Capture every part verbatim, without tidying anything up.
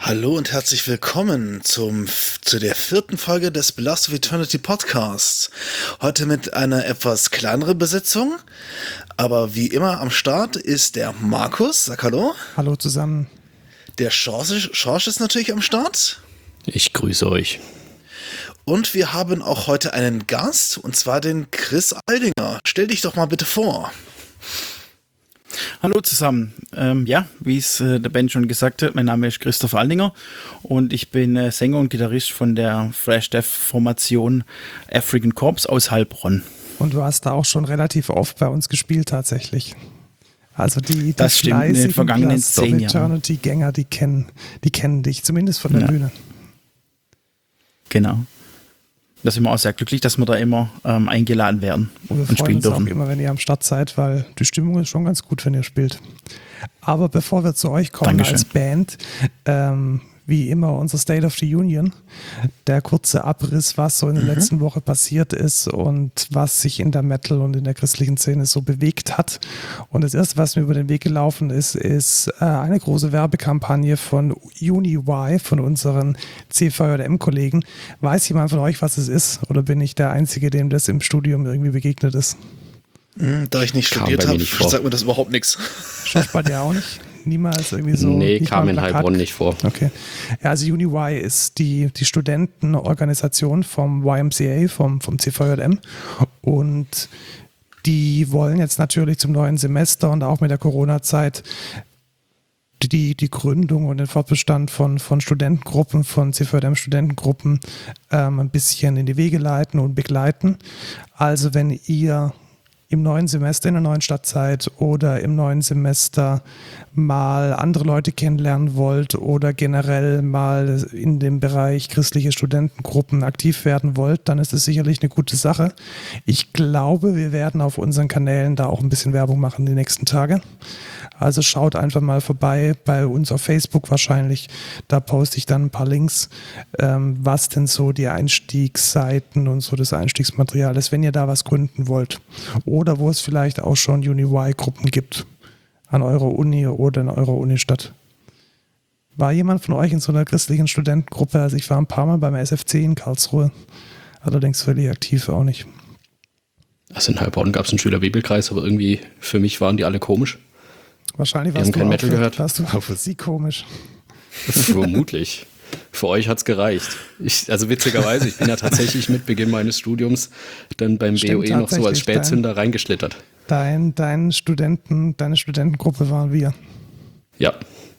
Hallo und herzlich willkommen zum, zu der vierten Folge des Blast of Eternity Podcasts. Heute mit einer etwas kleineren Besetzung, aber wie immer am Start ist der Markus. Sag hallo. Hallo zusammen. Der Schorsch, Schorsch ist natürlich am Start. Ich grüße euch. Und wir haben auch heute einen Gast, und zwar den Chris Aldinger. Stell dich doch mal bitte vor. Hallo zusammen. Ähm, ja, wie es äh, der Ben schon gesagt hat, mein Name ist Christoph Aldinger und ich bin äh, Sänger und Gitarrist von der Thrash Death Formation African Corps aus Heilbronn. Und du hast da auch schon relativ oft bei uns gespielt tatsächlich. Also die, die das stimmt, in den vergangenen zehn Jahren. Eternity-Gänger, die kennen, die kennen dich, zumindest von der ja. Bühne. Genau. Da sind wir auch sehr glücklich, dass wir da immer ähm, eingeladen werden und, wir und spielen uns dürfen. Auch immer, wenn ihr am Start seid, weil die Stimmung ist schon ganz gut, wenn ihr spielt. Aber bevor wir zu euch kommen Dankeschön. als Band, ähm, wie immer unser State of the Union, der kurze Abriss, was so in der mhm. letzten Woche passiert ist und was sich in der Metal- und in der christlichen Szene so bewegt hat. Und das erste, was mir über den Weg gelaufen ist, ist äh, eine große Werbekampagne von UniY, von unseren C V J M-Kollegen. Weiß jemand von euch, was es ist? Oder bin ich der Einzige, dem das im Studium irgendwie begegnet ist? Hm, da ich nicht kam studiert habe, sagt mir das überhaupt nichts. Schaut bei dir auch nicht? Niemals irgendwie so? Nee, kam in Heilbronn nicht vor. Okay. Ja, also UniY ist die, die Studentenorganisation vom Y M C A, vom, vom C V J M. Und die wollen jetzt natürlich zum neuen Semester und auch mit der Corona-Zeit die, die Gründung und den Fortbestand von, von Studentengruppen, von C V J M-Studentengruppen ähm, ein bisschen in die Wege leiten und begleiten. Also wenn ihr im neuen Semester in der neuen Stadt seid oder im neuen Semester mal andere Leute kennenlernen wollt oder generell mal in dem Bereich christliche Studentengruppen aktiv werden wollt, dann ist es sicherlich eine gute Sache. Ich glaube, wir werden auf unseren Kanälen da auch ein bisschen Werbung machen die nächsten Tage. Also schaut einfach mal vorbei, bei uns auf Facebook wahrscheinlich. Da poste ich dann ein paar Links, ähm, was denn so die Einstiegsseiten und so das Einstiegsmaterial ist, wenn ihr da was gründen wollt. Oder wo es vielleicht auch schon UniY-Gruppen gibt an eurer Uni oder in eurer Unistadt. War jemand von euch in so einer christlichen Studentengruppe? Also ich war ein paar Mal beim S F C in Karlsruhe, allerdings völlig aktiv auch nicht. Also in Heilbronn gab es einen Schülerbibelkreis, aber irgendwie für mich waren die alle komisch. Wahrscheinlich warst du, kein auch Metal für, gehört. warst du auch für sie komisch. Vermutlich. Für euch hat es gereicht. Ich, also witzigerweise, ich bin ja tatsächlich mit Beginn meines Studiums dann beim Stimmt, B O E noch so als Spätzünder dein, reingeschlittert. Dein, dein Studenten, deine Studentengruppe waren wir. Ja.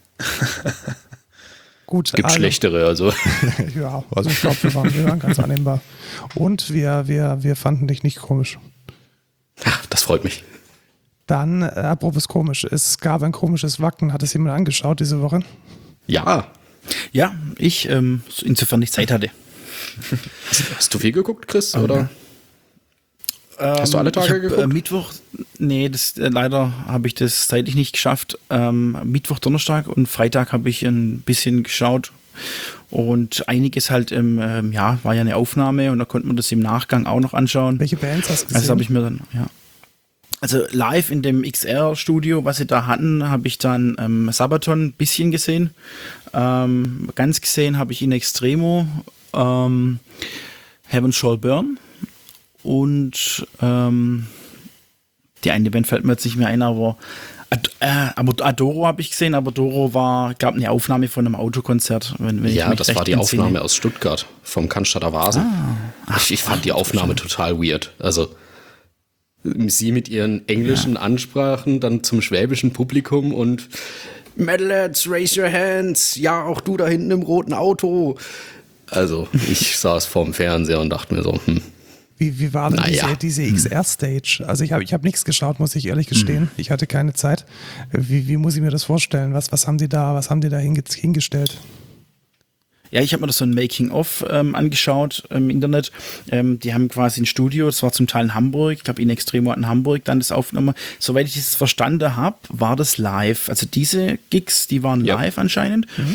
Gut. Es gibt also, schlechtere, also. Ja, also ich glaube, wir waren, wir waren ganz annehmbar. Und wir, wir, wir fanden dich nicht komisch. Ach, das freut mich. Dann, äh, apropos komisch, es gab ein komisches Wacken. Hat es jemand angeschaut diese Woche? Ja. Ja, ich, ähm, insofern ich Zeit hatte. Hast du viel geguckt, Chris, okay. oder? Ähm, Hast du alle Tage ich hab, geguckt? Äh, Mittwoch, nee, das, äh, leider habe ich das zeitlich nicht geschafft. Ähm, Mittwoch, Donnerstag und Freitag habe ich ein bisschen geschaut. Und einiges halt, im, ähm, ja, war ja eine Aufnahme und da konnte man das im Nachgang auch noch anschauen. Welche Bands hast du gesehen? Also habe ich mir dann, ja. Also live in dem X R-Studio, was sie da hatten, habe ich dann ähm, Sabaton ein bisschen gesehen. Ähm, ganz gesehen habe ich In Extremo, ähm, Heaven Shall Burn und ähm, die eine Band fällt mir jetzt nicht mehr ein, aber, Ad, äh, aber Adoro habe ich gesehen, aber Adoro war, gab eine Aufnahme von einem Autokonzert. Wenn, wenn ja, ich mich das recht war die entsinne. Aufnahme aus Stuttgart, vom Cannstatter Vasen. Ah. Ach, ich, ich fand die Aufnahme total weird. Also sie mit ihren englischen ja. Ansprachen dann zum schwäbischen Publikum und Metalheads, raise your hands. Ja, auch du da hinten im roten Auto. Also ich saß vorm Fernseher und dachte mir so, hm. Wie, wie war denn naja. diese, diese X R-Stage? Also ich habe ich hab nichts geschaut, muss ich ehrlich gestehen. Hm. Ich hatte keine Zeit. Wie, wie muss ich mir das vorstellen? Was, was haben die da, was haben die da hinge- hingestellt? Ja, ich habe mir das so ein Making-of ähm, angeschaut im Internet. Ähm, die haben quasi ein Studio, das war zum Teil in Hamburg. Ich glaube, In Extremo hat in Hamburg dann das aufgenommen. Soweit ich das verstanden habe, war das live. Also diese Gigs, die waren ja. live anscheinend. Mhm.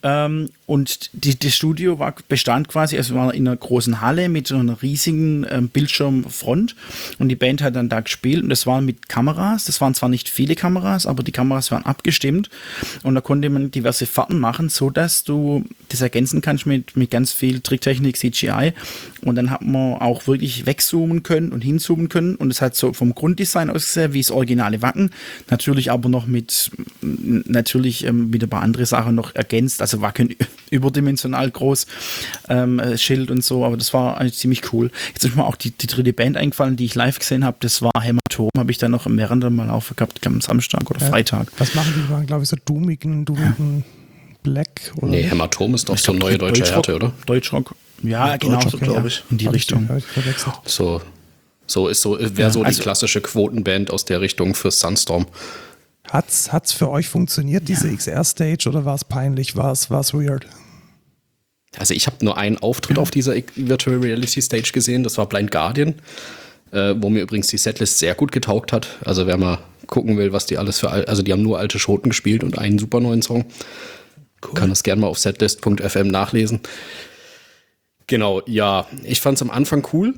Ähm, und die, das Studio war, bestand quasi, also wir waren in einer großen Halle mit so einer riesigen ähm, Bildschirmfront und die Band hat dann da gespielt und das war mit Kameras, das waren zwar nicht viele Kameras, aber die Kameras waren abgestimmt und da konnte man diverse Fahrten machen, so dass du das ergänzen kannst mit, mit ganz viel Tricktechnik, C G I und dann hat man auch wirklich wegzoomen können und hinzoomen können und es hat so vom Grunddesign ausgesehen wie das originale Wacken, natürlich aber noch mit natürlich ähm, wieder ein paar andere Sachen noch ergänzt, also Wacken überdimensional groß, ähm, Schild und so, aber das war eigentlich ziemlich cool. Jetzt ist mir auch die, die dritte Band eingefallen, die ich live gesehen habe, das war Hämatom, habe ich dann noch mehrere Mal aufgehabt, am Samstag oder ja, Freitag. Was machen die? Die waren, glaube ich, so doomigen, doomigen ja. Black oder? Nee, Hämatom ist doch so eine neue deutsche Härte, oder? Deutschrock. Ja, ja genau, so, glaube ich. In die Hab Richtung. Ich so, so ist so, wäre ja, so also, die klassische Quotenband aus der Richtung für Sunstorm. Hat's, hat's für euch funktioniert, diese ja. X R-Stage, oder war es peinlich? War es weird? Also ich habe nur einen Auftritt auf dieser Virtual Reality Stage gesehen, das war Blind Guardian, äh, wo mir übrigens die Setlist sehr gut getaugt hat. Also wer mal gucken will, was die alles für, also die haben nur alte Schoten gespielt und einen super neuen Song. Cool. Kann das gerne mal auf setlist punkt f m nachlesen. Genau, ja, ich fand es am Anfang cool.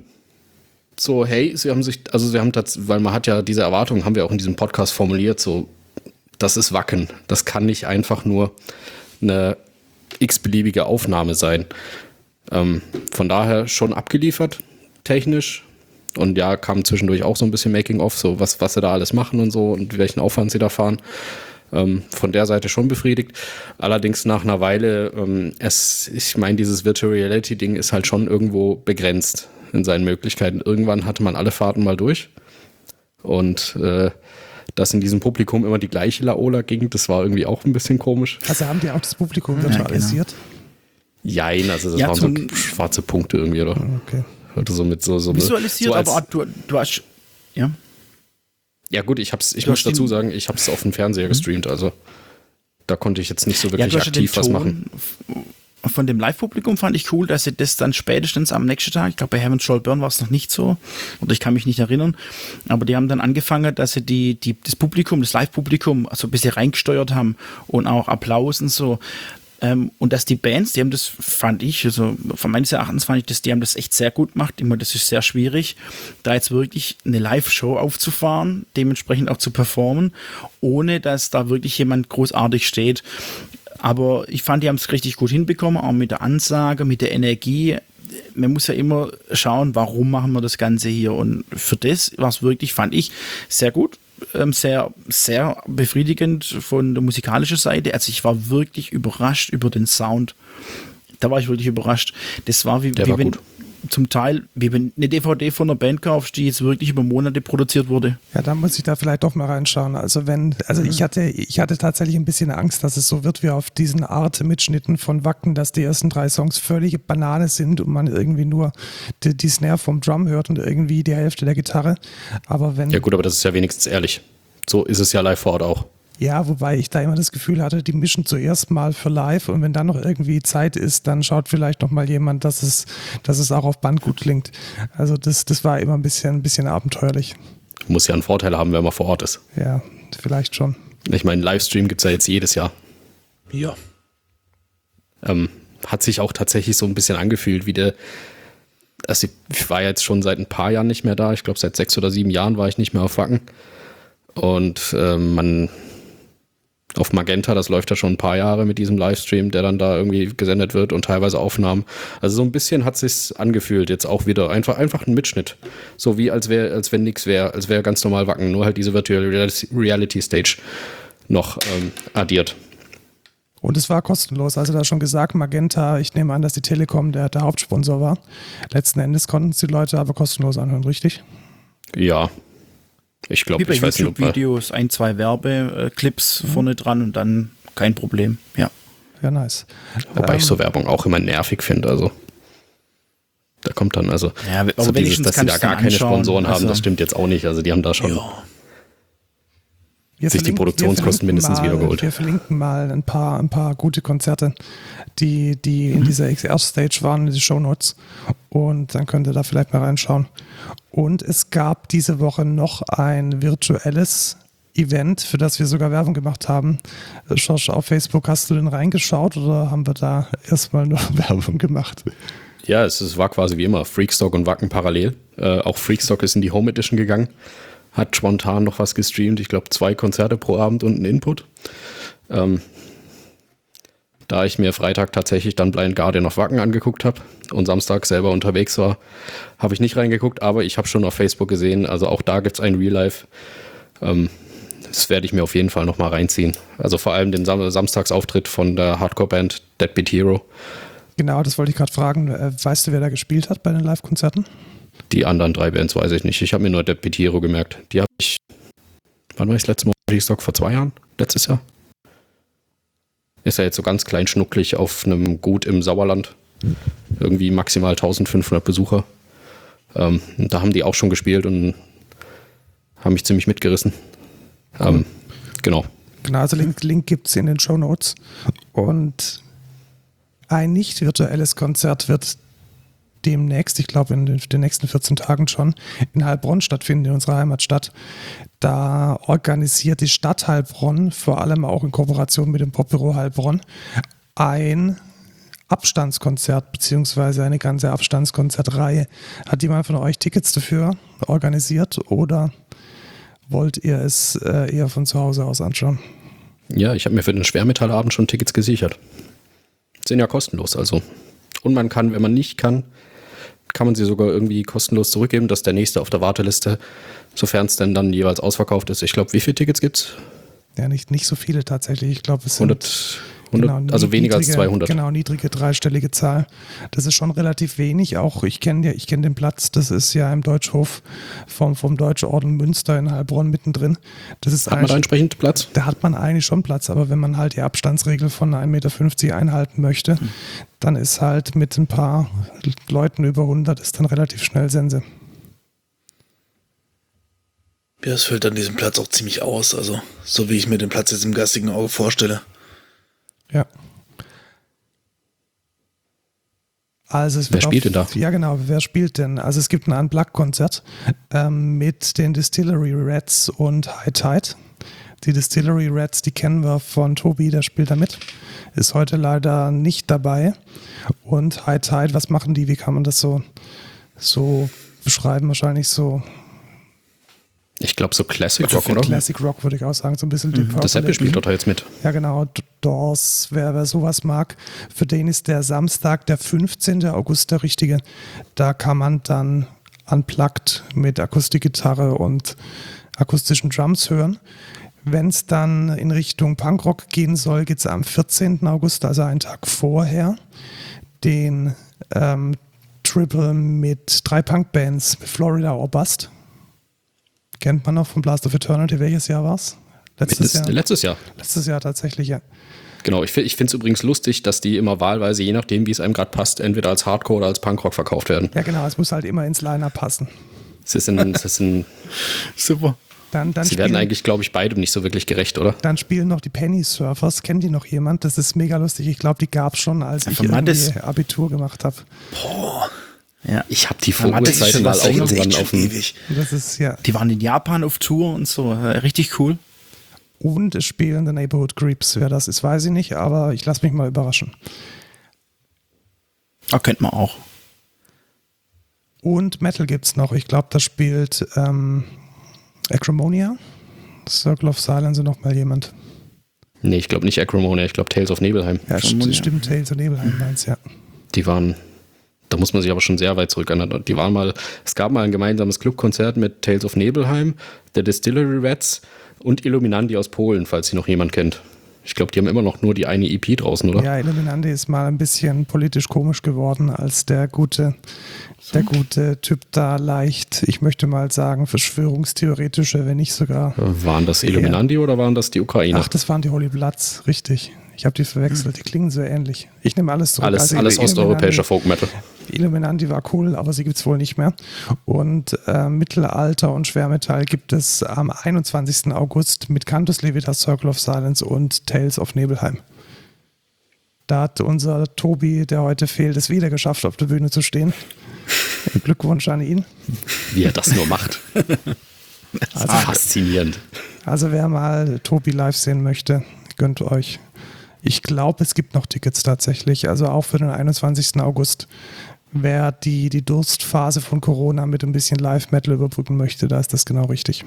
So, hey, sie haben sich, also sie haben das, weil man hat ja diese Erwartungen, haben wir auch in diesem Podcast formuliert, so, das ist Wacken. Das kann nicht einfach nur eine x-beliebige Aufnahme sein. Ähm, von daher schon abgeliefert, technisch. Und ja, kam zwischendurch auch so ein bisschen Making-of, so was, was sie da alles machen und so und welchen Aufwand sie da fahren. Ähm, von der Seite schon befriedigt. Allerdings nach einer Weile, ähm, es, ich meine, dieses Virtual Reality-Ding ist halt schon irgendwo begrenzt in seinen Möglichkeiten. Irgendwann hatte man alle Fahrten mal durch. Und äh, dass in diesem Publikum immer die gleiche Laola ging, das war irgendwie auch ein bisschen komisch. Also haben die auch das Publikum virtualisiert? Ja, genau. Jein, also das ja, waren so schwarze Punkte irgendwie, oder? Okay. Oder so mit so, so visualisiert, so als, aber du, du hast ja. Ja gut, ich hab's, ich muss dazu sagen, ich habe es auf dem Fernseher gestreamt, also da konnte ich jetzt nicht so wirklich ja, aktiv was machen. Von dem Live-Publikum fand ich cool, dass sie das dann spätestens am nächsten Tag, ich glaube bei Heaven Shall Burn war es noch nicht so, oder ich kann mich nicht erinnern, aber die haben dann angefangen, dass sie die, die, das Publikum, das Live-Publikum also ein bisschen reingesteuert haben und auch Applaus und so. Ähm, und dass die Bands, die haben das, fand ich, also von meines Erachtens fand ich das, die haben das echt sehr gut gemacht. Immer, das ist sehr schwierig, da jetzt wirklich eine Live-Show aufzufahren, dementsprechend auch zu performen, ohne dass da wirklich jemand großartig steht. Aber ich fand, die haben es richtig gut hinbekommen, auch mit der Ansage, mit der Energie. Man muss ja immer schauen, warum machen wir das Ganze hier. Und für das war es wirklich, fand ich, sehr gut. Sehr, sehr befriedigend von der musikalischen Seite. Also ich war wirklich überrascht über den Sound. Da war ich wirklich überrascht. Das war wie, Der wie war wenn gut. Zum Teil, wie wenn eine D V D von einer Band kaufst, die jetzt wirklich über Monate produziert wurde. Ja, da muss ich da vielleicht doch mal reinschauen. Also wenn, also ich hatte, ich hatte tatsächlich ein bisschen Angst, dass es so wird wie auf diesen Art-Mitschnitten von Wacken, dass die ersten drei Songs völlige Banane sind und man irgendwie nur die, die Snare vom Drum hört und irgendwie die Hälfte der Gitarre. Aber wenn. Ja gut, aber das ist ja wenigstens ehrlich. So ist es ja live vor Ort auch. Ja, wobei ich da immer das Gefühl hatte, die mischen zuerst mal für live und wenn dann noch irgendwie Zeit ist, dann schaut vielleicht noch mal jemand, dass es, dass es auch auf Band gut klingt. Also das, das war immer ein bisschen, ein bisschen abenteuerlich. Muss ja einen Vorteil haben, wenn man vor Ort ist. Ja, vielleicht schon. Ich meine, Livestream gibt es ja jetzt jedes Jahr. Ja. Ähm, hat sich auch tatsächlich so ein bisschen angefühlt, wie der, also ich war jetzt schon seit ein paar Jahren nicht mehr da. Ich glaube, seit sechs oder sieben Jahren war ich nicht mehr auf Wacken. Und ähm, man auf Magenta, das läuft ja schon ein paar Jahre mit diesem Livestream, der dann da irgendwie gesendet wird und teilweise Aufnahmen. Also so ein bisschen hat sich's angefühlt, jetzt auch wieder einfach einfach ein Mitschnitt, so wie als wäre, als wenn nichts wäre, als wäre ganz normal Wacken, nur halt diese Virtual Reality Stage noch ähm, addiert. Und es war kostenlos, also da schon gesagt, Magenta, ich nehme an, dass die Telekom der, der Hauptsponsor war. Letzten Endes konnten es die Leute aber kostenlos anhören, richtig? Ja. Ich glaube, ich weiß nicht, YouTube-Videos, ein, zwei Werbeclips mhm. vorne dran und dann kein Problem. Ja, ja nice. Wobei ähm, ich so Werbung auch immer nervig finde. Also da kommt dann also, ja, aber so dieses, dass sie da gar keine Sponsoren also, haben, das stimmt jetzt auch nicht. Also die haben da schon ja. sich die Produktionskosten mindestens mal, wiedergeholt. Wir verlinken mal ein paar, ein paar gute Konzerte, die, die in dieser X R-Stage waren, in die Shownotes. Und dann könnt ihr da vielleicht mal reinschauen. Und es gab diese Woche noch ein virtuelles Event, für das wir sogar Werbung gemacht haben. Schorsch, auf Facebook, hast du denn reingeschaut oder haben wir da erstmal nur Werbung gemacht? Ja, es, es war quasi wie immer Freakstock und Wacken parallel. Äh, auch Freakstock ist in die Home Edition gegangen, hat spontan noch was gestreamt. Ich glaube, zwei Konzerte pro Abend und einen Input. Ähm, da ich mir Freitag tatsächlich dann Blind Guardian auf Wacken angeguckt habe und Samstag selber unterwegs war, habe ich nicht reingeguckt, aber ich habe schon auf Facebook gesehen, also auch da gibt es ein Real Life. Ähm, das werde ich mir auf jeden Fall nochmal reinziehen. Also vor allem den Sam- Samstagsauftritt von der Hardcore-Band Deadbeat Hero. Genau, das wollte ich gerade fragen. Weißt du, wer da gespielt hat bei den Live-Konzerten? Die anderen drei Bands weiß ich nicht. Ich habe mir nur Deadbeat Hero gemerkt. Die habe ich, wann war ich das letzte Mal auf Freakstock? Vor zwei Jahren? Letztes Jahr? Ist ja jetzt so ganz klein schnucklig auf einem Gut im Sauerland. Irgendwie maximal eintausendfünfhundert Besucher. Ähm, da haben die auch schon gespielt und haben mich ziemlich mitgerissen. Ähm, genau. Genau, also Link, Link gibt es in den Shownotes. Und ein nicht virtuelles Konzert wird demnächst, ich glaube in den, den nächsten vierzehn Tagen schon, in Heilbronn stattfinden, in unserer Heimatstadt. Da organisiert die Stadt Heilbronn, vor allem auch in Kooperation mit dem Popbüro Heilbronn, ein Abstandskonzert beziehungsweise eine ganze Abstandskonzertreihe. Hat jemand von euch Tickets dafür organisiert oder wollt ihr es äh, eher von zu Hause aus anschauen? Ja, ich habe mir für den Schwermetallabend schon Tickets gesichert. Sind ja kostenlos, also. Und man kann, wenn man nicht kann, kann man sie sogar irgendwie kostenlos zurückgeben, dass der nächste auf der Warteliste, sofern es denn dann jeweils ausverkauft ist. Ich glaube, wie viele Tickets gibt's? Ja, nicht, nicht so viele tatsächlich. Ich glaube, es sind hundert, hundert genau, also weniger niedrige, als zweihundert. Genau, niedrige dreistellige Zahl. Das ist schon relativ wenig. Auch ich kenne ja, ich kenne den Platz. Das ist ja im Deutschhof vom, vom Deutschen Orden Münster in Heilbronn mittendrin. Das ist Hat man da entsprechend Platz? Da hat man eigentlich schon Platz, aber wenn man halt die Abstandsregel von ein Meter fünfzig einhalten möchte, hm. dann ist halt mit ein paar Leuten über hundert ist dann relativ schnell Sense. Ja, es füllt dann diesen Platz auch ziemlich aus, also so wie ich mir den Platz jetzt im geistigen Auge vorstelle. Ja. Also es wer spielt denn da? Ja genau, wer spielt denn? Also es gibt ein Unplugged-Konzert ähm, mit den Distillery Rats und High Tide. Die Distillery Rats, die kennen wir von Tobi, der spielt da mit. Ist heute leider nicht dabei. Und High Tide, was machen die? Wie kann man das so, so beschreiben? Wahrscheinlich so... Ich glaube so Classic Rock, oder? Classic Rock würde ich auch sagen, so ein bisschen Deep Purple. Das Apple spielt dort jetzt mit. Ja genau, Doors, wer, wer sowas mag, für den ist der Samstag, der fünfzehnten August der richtige. Da kann man dann unplugged mit Akustikgitarre und akustischen Drums hören. Wenn es dann in Richtung Punkrock gehen soll, geht es am vierzehnten August, also einen Tag vorher, den ähm, Triple mit drei Punkbands, Florida or Bust. Kennt man noch von Blast of Eternity. Welches Jahr war es? Letztes Jahr? Letztes Jahr. Letztes Jahr tatsächlich, ja. Genau, ich, ich finde es übrigens lustig, dass die immer wahlweise, je nachdem, wie es einem gerade passt, entweder als Hardcore oder als Punkrock verkauft werden. Ja genau, es muss halt immer ins Line-Up passen. Es ist ein, es ist ein Super. Dann, dann Sie spielen, werden eigentlich, glaube ich, beidem nicht so wirklich gerecht, oder? Dann spielen noch die Penny Surfers. Kennt die noch jemand? Das ist mega lustig. Ich glaube, die gab es schon, als ich irgendwie Abitur gemacht habe. Boah. Ja. Ich habe die Vorzeit mal auch irgendwann auf dem... Das ist, ja. Die waren in Japan auf Tour und so. Richtig cool. Und es spielen The Neighborhood Creeps. Wer das ist, weiß ich nicht, aber ich lasse mich mal überraschen. Ah, kennt man auch. Und Metal gibt's noch. Ich glaube, da spielt ähm, Acrimonia, Circle of Silence und noch mal jemand. Nee, ich glaube nicht Acrimonia, ich glaube Tales of Nebelheim. Ja, st- stimmt, Tales of Nebelheim meinst ja. Die waren... Da muss man sich aber schon sehr weit zurück erinnern. Die waren mal, es gab mal ein gemeinsames Clubkonzert mit Tales of Nebelheim, der Distillery Rats und Illuminandi aus Polen, falls sie noch jemand kennt. Ich glaube, die haben immer noch nur die eine E P draußen, oder? Ja, Illuminandi ist mal ein bisschen politisch komisch geworden, als der gute, der gute Typ da leicht, ich möchte mal sagen, verschwörungstheoretische, wenn nicht sogar. Waren das Illuminandi eher, oder waren das die Ukrainer? Ach, das waren die Holy Bloods, richtig. Ich habe die verwechselt, die klingen so ähnlich. Ich nehme alles zurück. Alles, also alles osteuropäischer Folk Metal. Illuminandi war cool, aber sie gibt es wohl nicht mehr. Und äh, Mittelalter und Schwermetall gibt es am einundzwanzigsten August mit Cantus Levitas, Circle of Silence und Tales of Nebelheim. Da hat unser Tobi, der heute fehlt, es wieder geschafft, auf der Bühne zu stehen. Glückwunsch an ihn. Wie er das nur macht. Also, faszinierend. Also wer mal Tobi live sehen möchte, gönnt euch. Ich glaube, es gibt noch Tickets tatsächlich, also auch für den einundzwanzigsten August. Wer die, die Durstphase von Corona mit ein bisschen Live-Metal überbrücken möchte, da ist das genau richtig.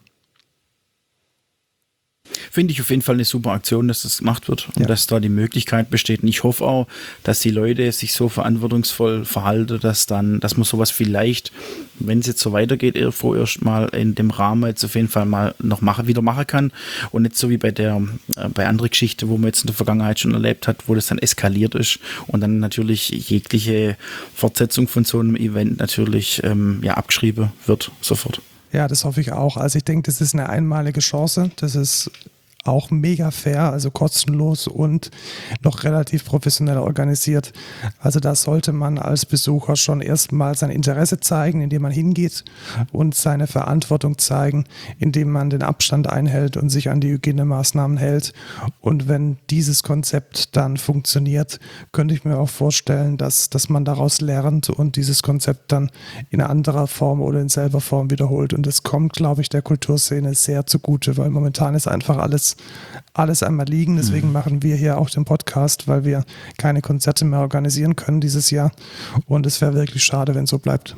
Finde ich auf jeden Fall eine super Aktion, dass das gemacht wird und ja. dass da die Möglichkeit besteht. Und ich hoffe auch, dass die Leute sich so verantwortungsvoll verhalten, dass dann, dass man sowas vielleicht, wenn es jetzt so weitergeht, vorerst mal in dem Rahmen jetzt auf jeden Fall mal noch machen, wieder machen kann und nicht so wie bei der, äh, bei anderen Geschichten, wo man jetzt in der Vergangenheit schon erlebt hat, wo das dann eskaliert ist und dann natürlich jegliche Fortsetzung von so einem Event natürlich ähm, ja, abgeschrieben wird sofort. Ja, das hoffe ich auch. Also ich denke, das ist eine einmalige Chance. Das ist auch mega fair, also kostenlos und noch relativ professionell organisiert. Also da sollte man als Besucher schon erstmal sein Interesse zeigen, indem man hingeht und seine Verantwortung zeigen, indem man den Abstand einhält und sich an die Hygienemaßnahmen hält. Und wenn dieses Konzept dann funktioniert, könnte ich mir auch vorstellen, dass, dass man daraus lernt und dieses Konzept dann in anderer Form oder in selber Form wiederholt. Und das kommt, glaube ich, der Kulturszene sehr zugute, weil momentan ist einfach alles alles einmal liegen. Deswegen mhm. machen wir hier auch den Podcast, weil wir keine Konzerte mehr organisieren können dieses Jahr. Und es wäre wirklich schade, wenn es so bleibt.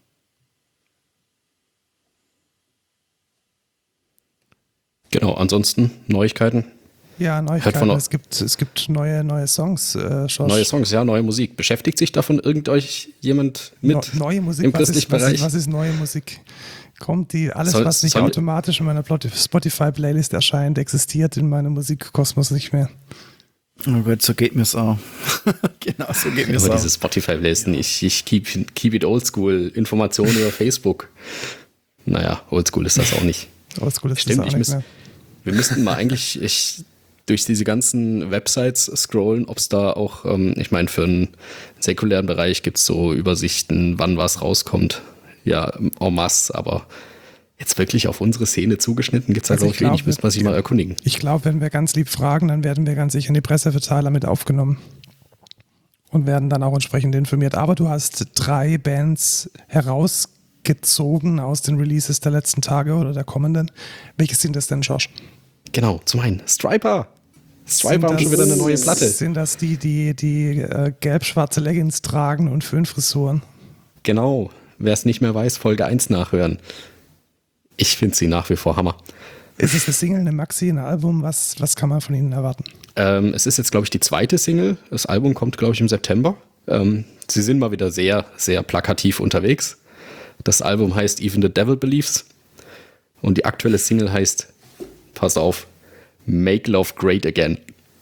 Genau, ansonsten Neuigkeiten. Ja, Neuigkeiten. Es gibt, es gibt neue, neue Songs. Äh, neue Songs, ja, neue Musik. Beschäftigt sich davon irgendeuch jemand mit no, neue Musik, im christlichen was ist, Bereich? Was ist, was ist neue Musik? Kommt die, alles, soll, was nicht automatisch in meiner Spotify-Playlist erscheint, existiert in meinem Musikkosmos nicht mehr. Oh Gott, so geht mir es auch. Genau, so geht mir es auch. Aber diese Spotify-Playlisten, ich, ich keep, keep it oldschool, Informationen über Facebook. Naja, oldschool ist das auch nicht. Oldschool ist Stimmt, das auch ich nicht muss, mehr. Wir müssten mal eigentlich ich, durch diese ganzen Websites scrollen, ob es da auch, ähm, ich meine, für einen säkulären Bereich gibt es so Übersichten, wann was rauskommt. Ja, en masse, aber jetzt wirklich auf unsere Szene zugeschnitten gibt es da, Also glaube ich, wenig, müssen wir sich mal erkundigen. Ich glaube, wenn wir ganz lieb fragen, dann werden wir ganz sicher in die Presseverteiler mit aufgenommen und werden dann auch entsprechend informiert. Aber du hast drei Bands herausgezogen aus den Releases der letzten Tage oder der kommenden. Welche sind das denn, Josh? Genau, zum einen Striper. Striper haben schon wieder eine neue Platte. Sind das die, die, die äh, gelb-schwarze Leggings tragen und Föhnfrisuren? Genau. Wer es nicht mehr weiß, Folge eins nachhören. Ich finde sie nach wie vor Hammer. Ist es eine Single, eine Maxi, ein Album? Was, was kann man von ihnen erwarten? Ähm, es ist jetzt, glaube ich, die zweite Single. Das Album kommt, glaube ich, im September. Ähm, sie sind mal wieder sehr, sehr plakativ unterwegs. Das Album heißt Even the Devil Believes. Und die aktuelle Single heißt, pass auf, Make Love Great Again.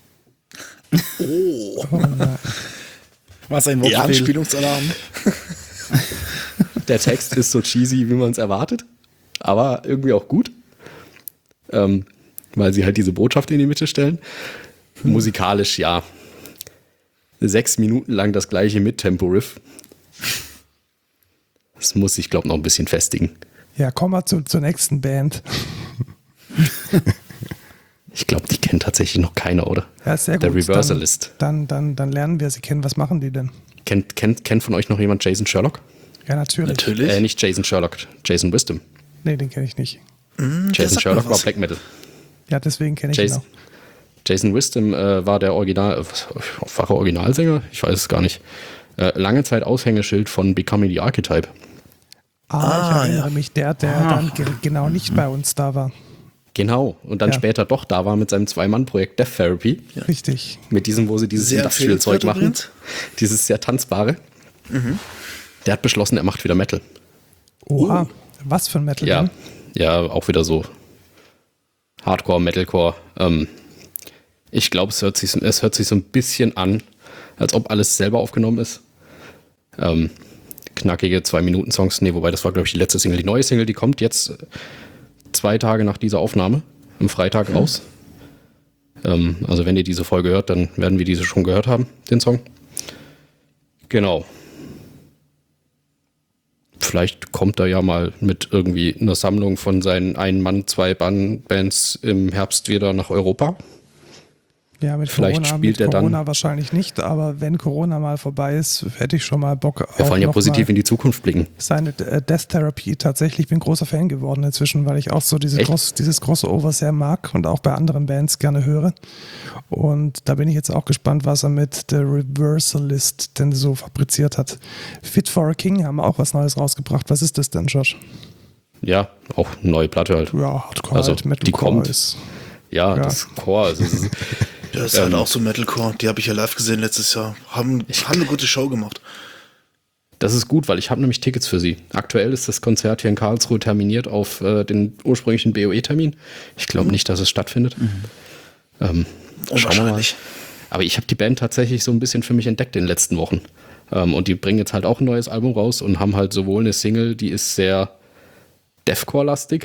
Oh. Oh nein. Was ein Wortspiel. Ja, Anspielungsalarm. Der Text ist so cheesy, wie man es erwartet, aber irgendwie auch gut, ähm, weil sie halt diese Botschaft in die Mitte stellen. Hm. Musikalisch, ja, sechs Minuten lang das gleiche Mittempo-Riff. Das muss ich, glaube ich, noch ein bisschen festigen. Ja, kommen wir zu, zur nächsten Band. Ich glaube, die kennt tatsächlich noch keiner, oder? Ja, sehr gut. Der Reversalist. Dann, dann, dann, dann lernen wir sie kennen. Was machen die denn? Kennt, kennt, kennt von euch noch jemand Jason Sherlock? Ja, natürlich. Natürlich. Äh, nicht Jason Sherlock, Jason Wisdom. Nee, den kenne ich nicht. Mm, Jason Sherlock war Black Metal. Ja, deswegen kenne ich Jason, ihn auch. Jason Wisdom äh, war der Original, äh, war er Originalsänger? Ich weiß es gar nicht. Äh, lange Zeit Aushängeschild von Becoming the Archetype. Ah, Ah, ich erinnere ja. mich, der, der Ah. dann ge genau nicht bei uns da war. Genau. Und dann Ja. später doch da war mit seinem Zwei-Mann-Projekt Death Therapy. Richtig. Mit diesem, wo sie dieses Sehr Industrial-Zeug empfehlenswert machen. übrigens. Dieses sehr tanzbare. Der hat beschlossen, er macht wieder Metal. Oha, was für ein Metal Ja, denn? ja, auch wieder so Hardcore, Metalcore. Ähm, ich glaube, es hört sich, es hört sich so ein bisschen an, als ob alles selber aufgenommen ist. Ähm, knackige Zwei-Minuten-Songs. Nee, wobei das war, glaube ich, die letzte Single. Die neue Single, die kommt jetzt zwei Tage nach dieser Aufnahme, am Freitag raus. Ähm, also wenn ihr diese Folge hört, dann werden wir diese schon gehört haben, den Song. Genau. Vielleicht kommt er ja mal mit irgendwie einer Sammlung von seinen Ein-Mann-, Zwei-Bands im Herbst wieder nach Europa. Ja, mit Vielleicht Corona, spielt mit er dann- Corona wahrscheinlich nicht, aber wenn Corona mal vorbei ist, hätte ich schon mal Bock auf Wir wollen ja noch positiv mal in die Zukunft blicken. seine äh, Death Therapy. Tatsächlich bin großer Fan geworden inzwischen, weil ich auch so diese Echt? Cross, dieses Crossover sehr mag und auch bei anderen Bands gerne höre. Und da bin ich jetzt auch gespannt, was er mit The Reversalist denn so fabriziert hat. Fit for a King haben auch was Neues rausgebracht. Was ist das denn, Josh? Ja, auch eine neue Platte halt. Ja, Hardcore, Also, halt, die Metalcore kommt. ist. Ja, Ja. das Core. Also, es ist, Ja, das ist halt Ähm, auch so Metalcore. Die habe ich ja live gesehen letztes Jahr. Haben, haben eine gute Show gemacht. das ist gut, weil ich habe nämlich Tickets für sie. Aktuell ist das Konzert hier in Karlsruhe terminiert auf äh, den ursprünglichen B O E-Termin. Ich glaube nicht, dass es stattfindet. Ähm, schauen wir mal. Unwahrscheinlich. Aber ich habe die Band tatsächlich so ein bisschen für mich entdeckt in den letzten Wochen. Ähm, und die bringen jetzt halt auch ein neues Album raus und haben halt sowohl eine Single, die ist sehr Deathcore-lastig,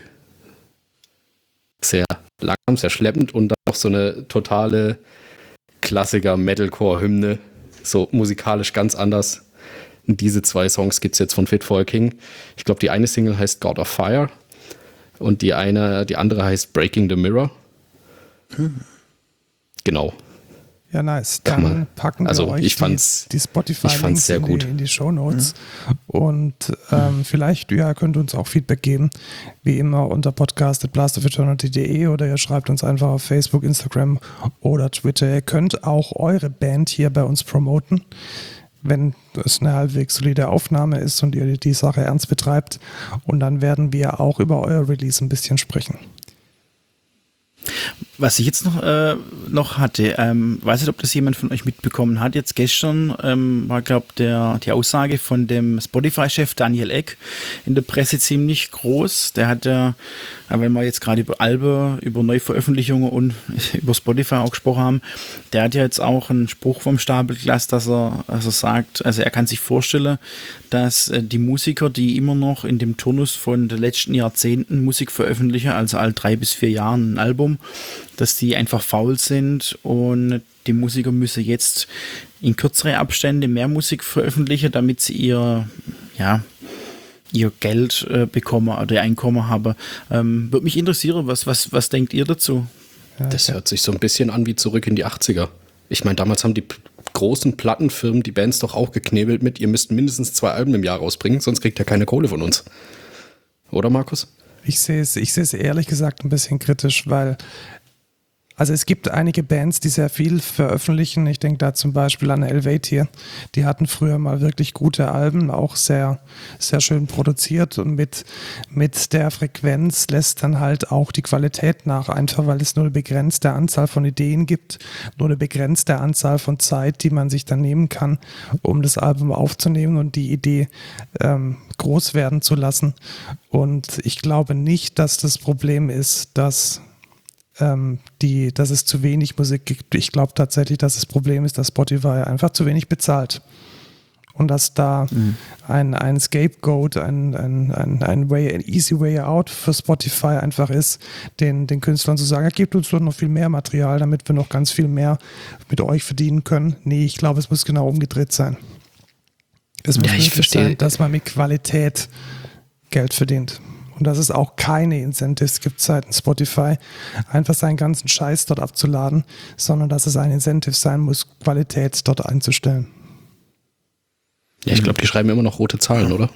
sehr langsam, sehr schleppend und dann auch so eine totale Klassiker-Metalcore-Hymne, so musikalisch ganz anders. Und diese zwei Songs gibt es jetzt von Fit for a King. Ich glaube, die eine Single heißt God of Fire und die eine, die andere heißt Breaking the Mirror. Genau. Ja, nice. Kann Dann man- packen wir also euch ich fand's- die, die ich Spotify-Links fand's sehr in, gut. Die, in die Shownotes. Und ähm, vielleicht, ja, könnt ihr uns auch Feedback geben, wie immer unter podcast at blast of eternity punkt de oder ihr schreibt uns einfach auf Facebook, Instagram oder Twitter. Ihr könnt auch eure Band hier bei uns promoten, wenn es eine halbwegs solide Aufnahme ist und ihr die Sache ernst betreibt. Und dann werden wir auch über euer Release ein bisschen sprechen. Was ich jetzt noch, äh, noch hatte, ähm, weiß nicht, ob das jemand von euch mitbekommen hat. Jetzt gestern ähm, war, glaube ich, die Aussage von dem Spotify-Chef Daniel Ek in der Presse ziemlich groß. Der hat ja, äh, wenn wir jetzt gerade über Alben, über Neuveröffentlichungen und über Spotify auch gesprochen haben, der hat ja jetzt auch einen Spruch vom Stapel gelassen, dass er, also sagt, also er kann sich vorstellen, dass äh, die Musiker, die immer noch in dem Turnus von den letzten Jahrzehnten Musik veröffentlichen, also alle drei bis vier Jahren ein Album, dass die einfach faul sind und die Musiker müssen jetzt in kürzere Abstände mehr Musik veröffentlichen, damit sie ihr, ja, ihr Geld äh, bekommen oder ihr Einkommen haben. Ähm, würde mich interessieren, was, was, was denkt ihr dazu? Ja, Das hört sich so ein bisschen an wie zurück in die achtziger. Ich meine, damals haben die p- großen Plattenfirmen die Bands doch auch geknebelt mit, ihr müsst mindestens zwei Alben im Jahr rausbringen, sonst kriegt ihr keine Kohle von uns. Oder, Markus? Ich sehe es, ich sehe es ehrlich gesagt ein bisschen kritisch, weil also es gibt einige Bands, die sehr viel veröffentlichen. Ich denke da zum Beispiel an Elvatier. Die hatten früher mal wirklich gute Alben, auch sehr, sehr schön produziert und mit, mit der Frequenz lässt dann halt auch die Qualität nach, einfach weil es nur eine begrenzte Anzahl von Ideen gibt, nur eine begrenzte Anzahl von Zeit, die man sich dann nehmen kann, um das Album aufzunehmen und die Idee ähm, groß werden zu lassen. Und ich glaube nicht, dass das Problem ist, dass ähm, die, dass es zu wenig Musik gibt. Ich glaube tatsächlich, dass das Problem ist, dass Spotify einfach zu wenig bezahlt. Und dass da mhm. ein, ein Scapegoat, ein, ein, ein, ein, way, ein easy way out für Spotify einfach ist, den, den Künstlern zu sagen, ja, gebt uns doch noch viel mehr Material, damit wir noch ganz viel mehr mit euch verdienen können. Nee, ich glaube, es muss genau umgedreht sein. Es muss Ja, ich verstehe. sein, dass man mit Qualität Geld verdient. Und dass es auch keine Incentives gibt seitens Spotify, einfach seinen ganzen Scheiß dort abzuladen, sondern dass es ein Incentive sein muss, Qualität dort einzustellen. Ja, ich glaube, die schreiben immer noch rote Zahlen, oder?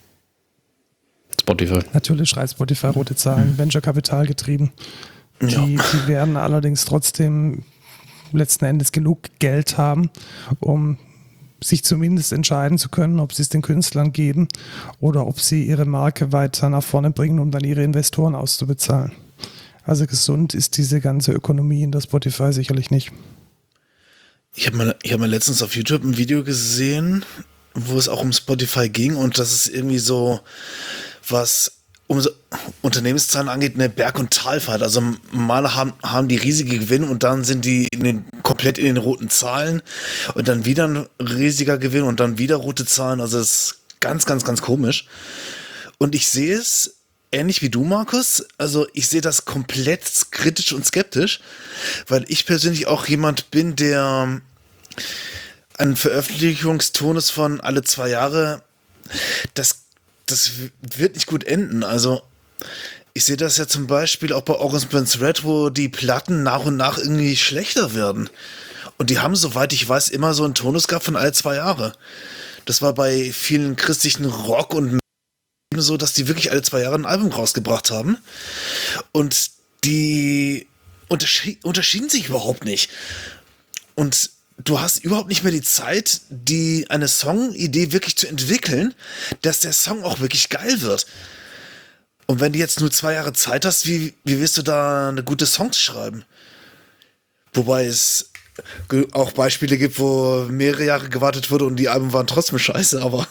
Spotify. Natürlich schreibt Spotify rote Zahlen, Venture-Kapital getrieben. Die, ja. die werden allerdings trotzdem letzten Endes genug Geld haben, um sich zumindest entscheiden zu können, ob sie es den Künstlern geben oder ob sie ihre Marke weiter nach vorne bringen, um dann ihre Investoren auszubezahlen. Also gesund ist diese ganze Ökonomie in der Spotify sicherlich nicht. Ich habe mal, ich hab mal letztens auf YouTube ein Video gesehen, wo es auch um Spotify ging und das ist irgendwie so, was um so Unternehmenszahlen angeht, eine Berg- und Talfahrt. Also mal haben, haben die riesige Gewinne und dann sind die in den, komplett in den roten Zahlen und dann wieder ein riesiger Gewinn und dann wieder rote Zahlen. Also es ist ganz, ganz, ganz komisch. Und ich sehe es ähnlich wie du, Markus. Also ich sehe das komplett kritisch und skeptisch, weil ich persönlich auch jemand bin, der einen Veröffentlichungstonus von alle zwei Jahre, das das wird nicht gut enden. Also ich sehe das ja zum Beispiel auch bei August Burns Red, wo die Platten nach und nach irgendwie schlechter werden. Und die haben, soweit ich weiß, immer so einen Tonus gehabt von alle zwei Jahre. Das war bei vielen christlichen Rock- und so, dass die wirklich alle zwei Jahre ein Album rausgebracht haben. Und die unterschi- unterschieden sich überhaupt nicht. Und du hast überhaupt nicht mehr die Zeit, die eine Songidee wirklich zu entwickeln, dass der Song auch wirklich geil wird. Und wenn du jetzt nur zwei Jahre Zeit hast, wie, wie willst du da eine gute Songs schreiben? Wobei es auch Beispiele gibt, wo mehrere Jahre gewartet wurde und die Alben waren trotzdem scheiße, aber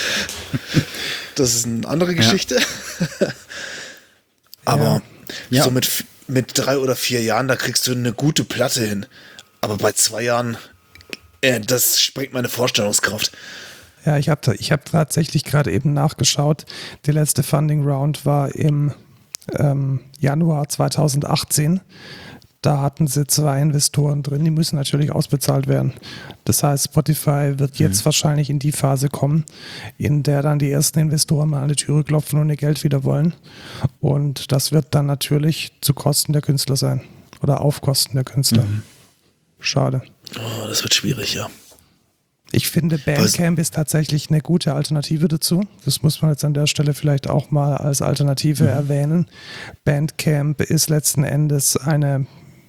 das ist eine andere Geschichte. Ja. Aber ja. so mit, mit drei oder vier Jahren, da kriegst du eine gute Platte hin. Aber bei zwei Jahren, äh, das sprengt meine Vorstellungskraft. Ja, ich habe ich hab tatsächlich gerade eben nachgeschaut. Die letzte Funding Round war im ähm, Januar zweitausendachtzehn. Da hatten sie zwei Investoren drin, die müssen natürlich ausbezahlt werden. Das heißt, Spotify wird jetzt mhm. wahrscheinlich in die Phase kommen, in der dann die ersten Investoren mal an die Türe klopfen und ihr Geld wieder wollen. Und das wird dann natürlich zu Kosten der Künstler sein. Oder auf Kosten der Künstler. Mhm. Schade. Oh, das wird schwierig, ja. Ich finde, Bandcamp ist tatsächlich eine gute Alternative dazu. Das muss man jetzt an der Stelle vielleicht auch mal als Alternative mhm. erwähnen. Bandcamp ist letzten Endes eine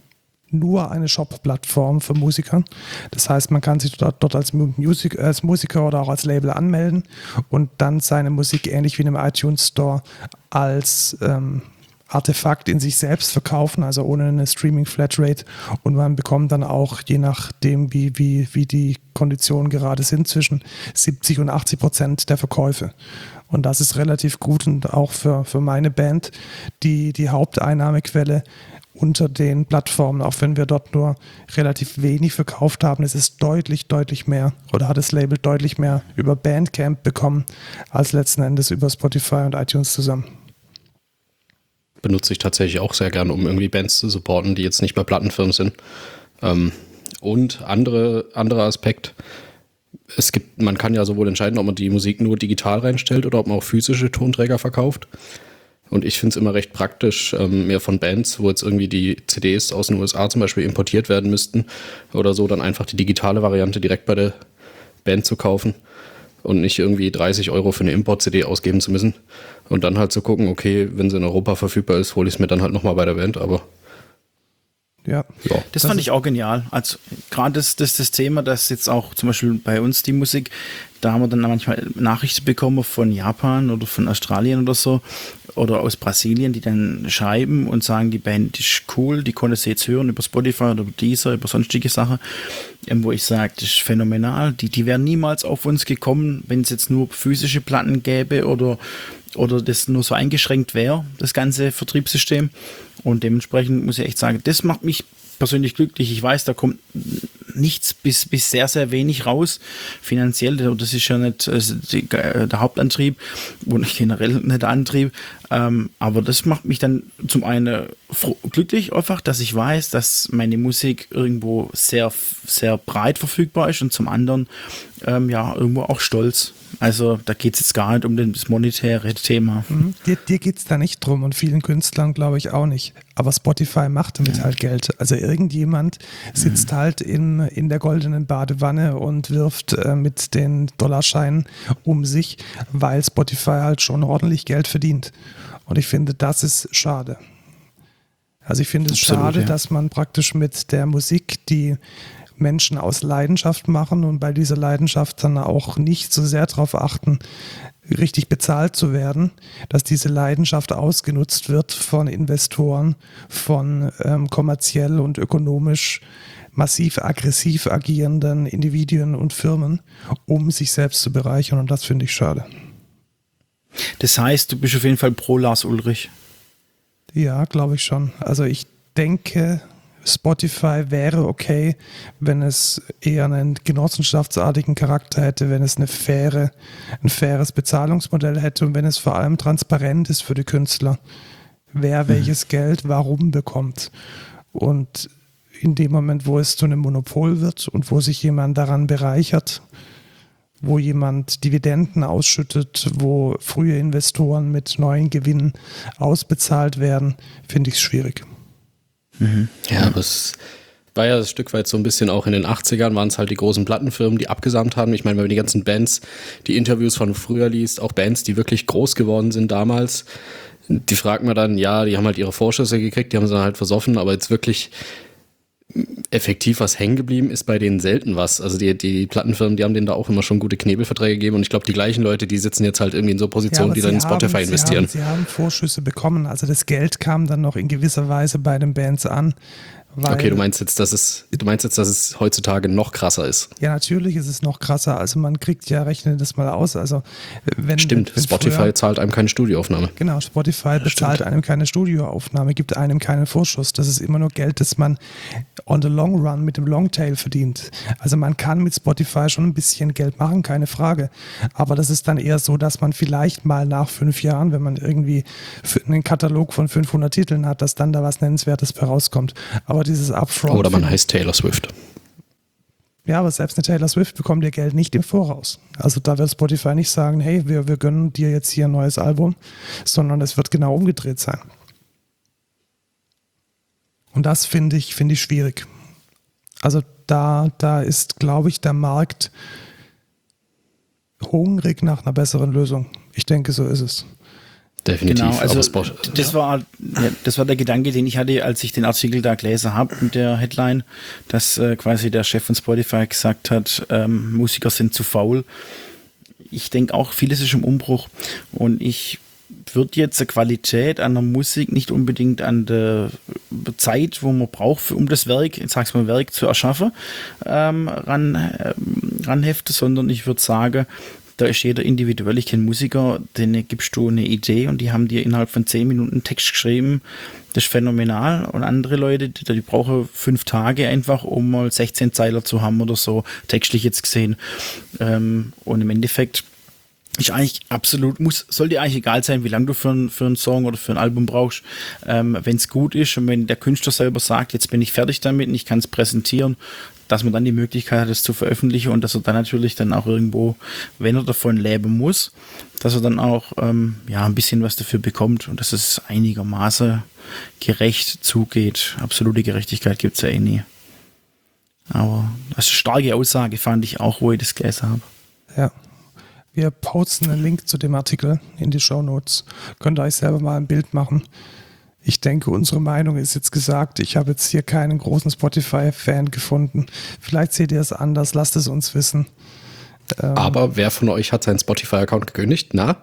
nur eine Shop-Plattform für Musiker. Das heißt, man kann sich dort, dort als, Musik, als Musiker oder auch als Label anmelden und dann seine Musik ähnlich wie in einem iTunes Store als ähm, Artefakt in sich selbst verkaufen, also ohne eine Streaming-Flatrate, und man bekommt dann auch, je nachdem wie, wie, wie die Konditionen gerade sind, zwischen siebzig und achtzig Prozent der Verkäufe. Und das ist relativ gut und auch für, für meine Band die, die Haupteinnahmequelle unter den Plattformen, auch wenn wir dort nur relativ wenig verkauft haben. Es ist deutlich, deutlich mehr oder hat das Label deutlich mehr über Bandcamp bekommen, als letzten Endes über Spotify und iTunes zusammen. Benutze ich tatsächlich auch sehr gerne, um irgendwie Bands zu supporten, die jetzt nicht bei Plattenfirmen sind. Ähm, und andere, anderer Aspekt, es gibt, man kann ja sowohl entscheiden, ob man die Musik nur digital reinstellt oder ob man auch physische Tonträger verkauft. Und ich finde es immer recht praktisch, ähm, mehr von Bands, wo jetzt irgendwie die C Ds aus den U S A zum Beispiel importiert werden müssten oder so, dann einfach die digitale Variante direkt bei der Band zu kaufen und nicht irgendwie dreißig Euro für eine Import-C D ausgeben zu müssen. Und dann halt zu gucken, okay, wenn sie in Europa verfügbar ist, hole ich es mir dann halt nochmal bei der Band, aber ja. ja. Das, das fand ich auch genial. Also gerade das, das, das Thema, dass jetzt auch zum Beispiel bei uns die Musik, da haben wir dann manchmal Nachrichten bekommen von Japan oder von Australien oder so oder aus Brasilien, die dann schreiben und sagen, die Band ist cool, die konnte sie jetzt hören über Spotify oder über Deezer, über sonstige Sachen, wo ich sage, das ist phänomenal. Die, die wären niemals auf uns gekommen, wenn es jetzt nur physische Platten gäbe oder oder das nur so eingeschränkt wäre, das ganze Vertriebssystem. Und dementsprechend muss ich echt sagen, das macht mich persönlich glücklich. Ich weiß, da kommt nichts bis, bis sehr, sehr wenig raus. Finanziell, das ist ja nicht also die, der Hauptantrieb und generell nicht der Antrieb. Ähm, aber das macht mich dann zum einen froh, glücklich einfach, dass ich weiß, dass meine Musik irgendwo sehr, sehr breit verfügbar ist und zum anderen ähm, ja irgendwo auch stolz. Also da geht es jetzt gar nicht um das monetäre Thema. Mhm. Dir, dir geht es da nicht drum und vielen Künstlern glaube ich auch nicht. Aber Spotify macht damit halt Geld. Also irgendjemand sitzt mhm. halt in, in der goldenen Badewanne und wirft äh, mit den Dollarscheinen um sich, weil Spotify halt schon ordentlich Geld verdient. Und ich finde, das ist schade. Also ich finde es Absolut, schade, ja. dass man praktisch mit der Musik, die Menschen aus Leidenschaft machen und bei dieser Leidenschaft dann auch nicht so sehr darauf achten, richtig bezahlt zu werden, dass diese Leidenschaft ausgenutzt wird von Investoren, von ähm, kommerziell und ökonomisch massiv aggressiv agierenden Individuen und Firmen, um sich selbst zu bereichern, und das finde ich schade. Das heißt, du bist auf jeden Fall pro Lars Ulrich? Ja, glaube ich schon. Also ich denke, Spotify wäre okay, wenn es eher einen genossenschaftsartigen Charakter hätte, wenn es eine faire, ein faires Bezahlungsmodell hätte und wenn es vor allem transparent ist für die Künstler, wer welches Geld warum bekommt. Und in dem Moment, wo es zu einem Monopol wird und wo sich jemand daran bereichert, wo jemand Dividenden ausschüttet, wo frühe Investoren mit neuen Gewinnen ausbezahlt werden, finde ich es schwierig. Mhm. Ja, aber es war ja ein Stück weit so ein bisschen auch in den achtzigern waren es halt die großen Plattenfirmen, die abgesamt haben. Ich meine, wenn man die ganzen Bands, die Interviews von früher liest, auch Bands, die wirklich groß geworden sind damals, die fragt man dann, ja, die haben halt ihre Vorschüsse gekriegt, die haben sie dann halt versoffen, aber jetzt wirklich effektiv was hängen geblieben ist bei denen selten was. Also die, die Plattenfirmen, die haben denen da auch immer schon gute Knebelverträge gegeben und ich glaube, die gleichen Leute, die sitzen jetzt halt irgendwie in so Positionen, ja, die dann in Spotify haben, investieren. Sie haben, sie haben Vorschüsse bekommen, also das Geld kam dann noch in gewisser Weise bei den Bands an. Weil, okay, du meinst jetzt, dass es, du meinst jetzt, dass es heutzutage noch krasser ist? Ja, natürlich ist es noch krasser. Also man kriegt ja, rechne das mal aus. Also wenn Stimmt, wenn Spotify früher, zahlt einem keine Studioaufnahme. Genau, Spotify ja, bezahlt stimmt. einem keine Studioaufnahme, gibt einem keinen Vorschuss. Das ist immer nur Geld, das man on the long run mit dem Longtail verdient. Also man kann mit Spotify schon ein bisschen Geld machen, keine Frage. Aber das ist dann eher so, dass man vielleicht mal nach fünf Jahren, wenn man irgendwie einen Katalog von fünfhundert Titeln hat, dass dann da was Nennenswertes bei rauskommt. Aber dieses Upfront. Oder man heißt Taylor Swift. Ja, aber selbst eine Taylor Swift bekommt ihr Geld nicht im Voraus. Also da wird Spotify nicht sagen, hey, wir, wir gönnen dir jetzt hier ein neues Album, sondern es wird genau umgedreht sein. Und das finde ich, finde ich schwierig. Also da, da ist, glaube ich, der Markt hungrig nach einer besseren Lösung. Ich denke, so ist es. Definitiv. Genau, also das war, ja, das war der Gedanke, den ich hatte, als ich den Artikel da gelesen habe mit der Headline, dass äh, quasi der Chef von Spotify gesagt hat, ähm, Musiker sind zu faul. Ich denke auch, vieles ist im Umbruch und ich würde jetzt die Qualität an der Musik nicht unbedingt an der Zeit, wo man braucht, für, um das Werk, jetzt sag's mal Werk zu erschaffen, ähm, ran, äh, ranheften, sondern ich würde sagen, da ist jeder individuell. Ich kenne Musiker, denen gibst du eine Idee und die haben dir innerhalb von zehn Minuten einen Text geschrieben. Das ist phänomenal. Und andere Leute, die, die brauchen fünf Tage einfach, um mal sechzehn Zeiler zu haben oder so, textlich jetzt gesehen. Ähm, und im Endeffekt ist eigentlich absolut, muss, soll dir eigentlich egal sein, wie lange du für, ein, für einen Song oder für ein Album brauchst. Ähm, wenn es gut ist und wenn der Künstler selber sagt, jetzt bin ich fertig damit und ich kann es präsentieren, dass man dann die Möglichkeit hat, es zu veröffentlichen und dass er dann natürlich dann auch irgendwo, wenn er davon leben muss, dass er dann auch ähm, ja, ein bisschen was dafür bekommt und dass es einigermaßen gerecht zugeht. Absolute Gerechtigkeit gibt es ja eh nie. Aber das ist eine starke Aussage, fand ich auch, wo ich das gelesen habe. Ja. Wir posten einen Link zu dem Artikel in die Shownotes. Könnt ihr euch selber mal ein Bild machen. Ich denke, unsere Meinung ist jetzt gesagt. Ich habe jetzt hier keinen großen Spotify-Fan gefunden. Vielleicht seht ihr es anders, lasst es uns wissen. Ähm Aber wer von euch hat seinen Spotify-Account gekündigt? Na?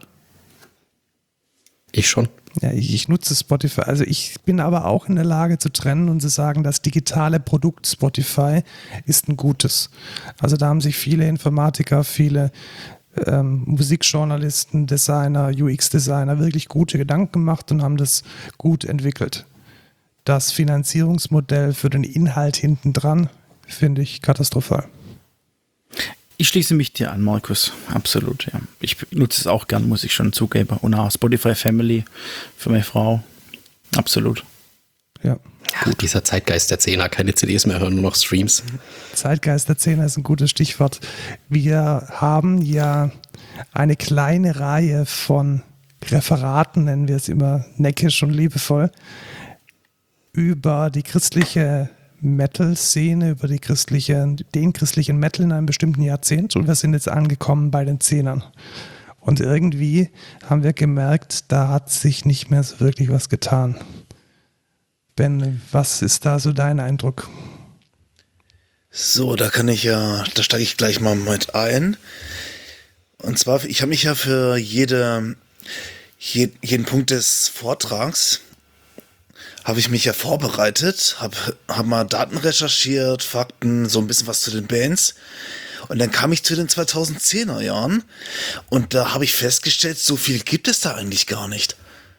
Ich schon. Ja, ich, ich nutze Spotify. Also ich bin aber auch in der Lage zu trennen und zu sagen, das digitale Produkt Spotify ist ein gutes. Also da haben sich viele Informatiker, viele Ähm, Musikjournalisten, Designer, U X-Designer wirklich gute Gedanken gemacht und haben das gut entwickelt. Das Finanzierungsmodell für den Inhalt hinten dran finde ich katastrophal. Ich schließe mich dir an, Markus. Absolut, ja. Ich nutze es auch gern, muss ich schon zugeben. Und auch Spotify Family für meine Frau. Absolut. Ja. Gut, dieser Zeitgeist der Zehner, keine C Ds mehr hören, nur noch Streams. Zeitgeist der Zehner ist ein gutes Stichwort. Wir haben ja eine kleine Reihe von Referaten, nennen wir es immer neckisch und liebevoll, über die christliche Metal-Szene, über die christliche, den christlichen Metal in einem bestimmten Jahrzehnt und wir sind jetzt angekommen bei den Zehnern. Und irgendwie haben wir gemerkt, da hat sich nicht mehr so wirklich was getan. Ben, was ist da so dein Eindruck? So, da kann ich ja, da steige ich gleich mal mit ein. Und zwar, ich habe mich ja für jede, je, jeden Punkt des Vortrags, habe ich mich ja vorbereitet, habe hab mal Daten recherchiert, Fakten, so ein bisschen was zu den Bands. Und dann kam ich zu den zweitausendzehner Jahren und da habe ich festgestellt, so viel gibt es da eigentlich gar nicht.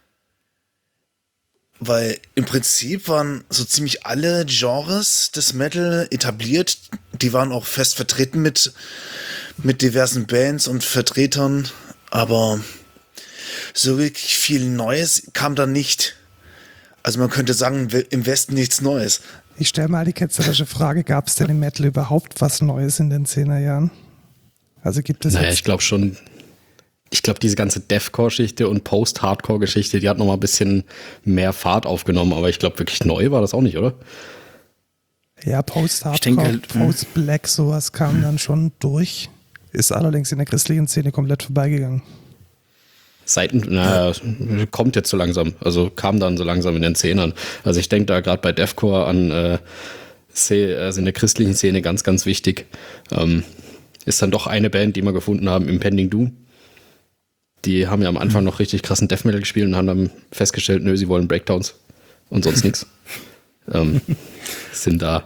Weil im Prinzip waren so ziemlich alle Genres des Metal etabliert. Die waren auch fest vertreten mit, mit diversen Bands und Vertretern. Aber so wirklich viel Neues kam da nicht. Also man könnte sagen, im Westen nichts Neues. Ich stelle mal die ketzerische Frage, gab es denn im Metal überhaupt was Neues in den zehner Jahren? Also gibt es Naja, jetzt ich glaube schon, ich glaube, diese ganze Deathcore-Geschichte und Post-Hardcore-Geschichte, die hat noch mal ein bisschen mehr Fahrt aufgenommen, aber ich glaube, wirklich neu war das auch nicht, oder? Ja, Ich denke Post-Hardcore, halt, Post-Black, sowas kam dann schon durch. Ist allerdings in der christlichen Szene komplett vorbeigegangen. Seit, naja, kommt jetzt so langsam, also kam dann so langsam in den Zehnern. Also ich denke da gerade bei Deathcore an, äh, also in der christlichen Szene ganz, ganz wichtig. Ähm, ist dann doch eine Band, die wir gefunden haben, Impending Doom. Die haben ja am Anfang noch richtig krassen Death Metal gespielt und haben dann festgestellt, nö, sie wollen Breakdowns und sonst nichts. Ähm, sind da,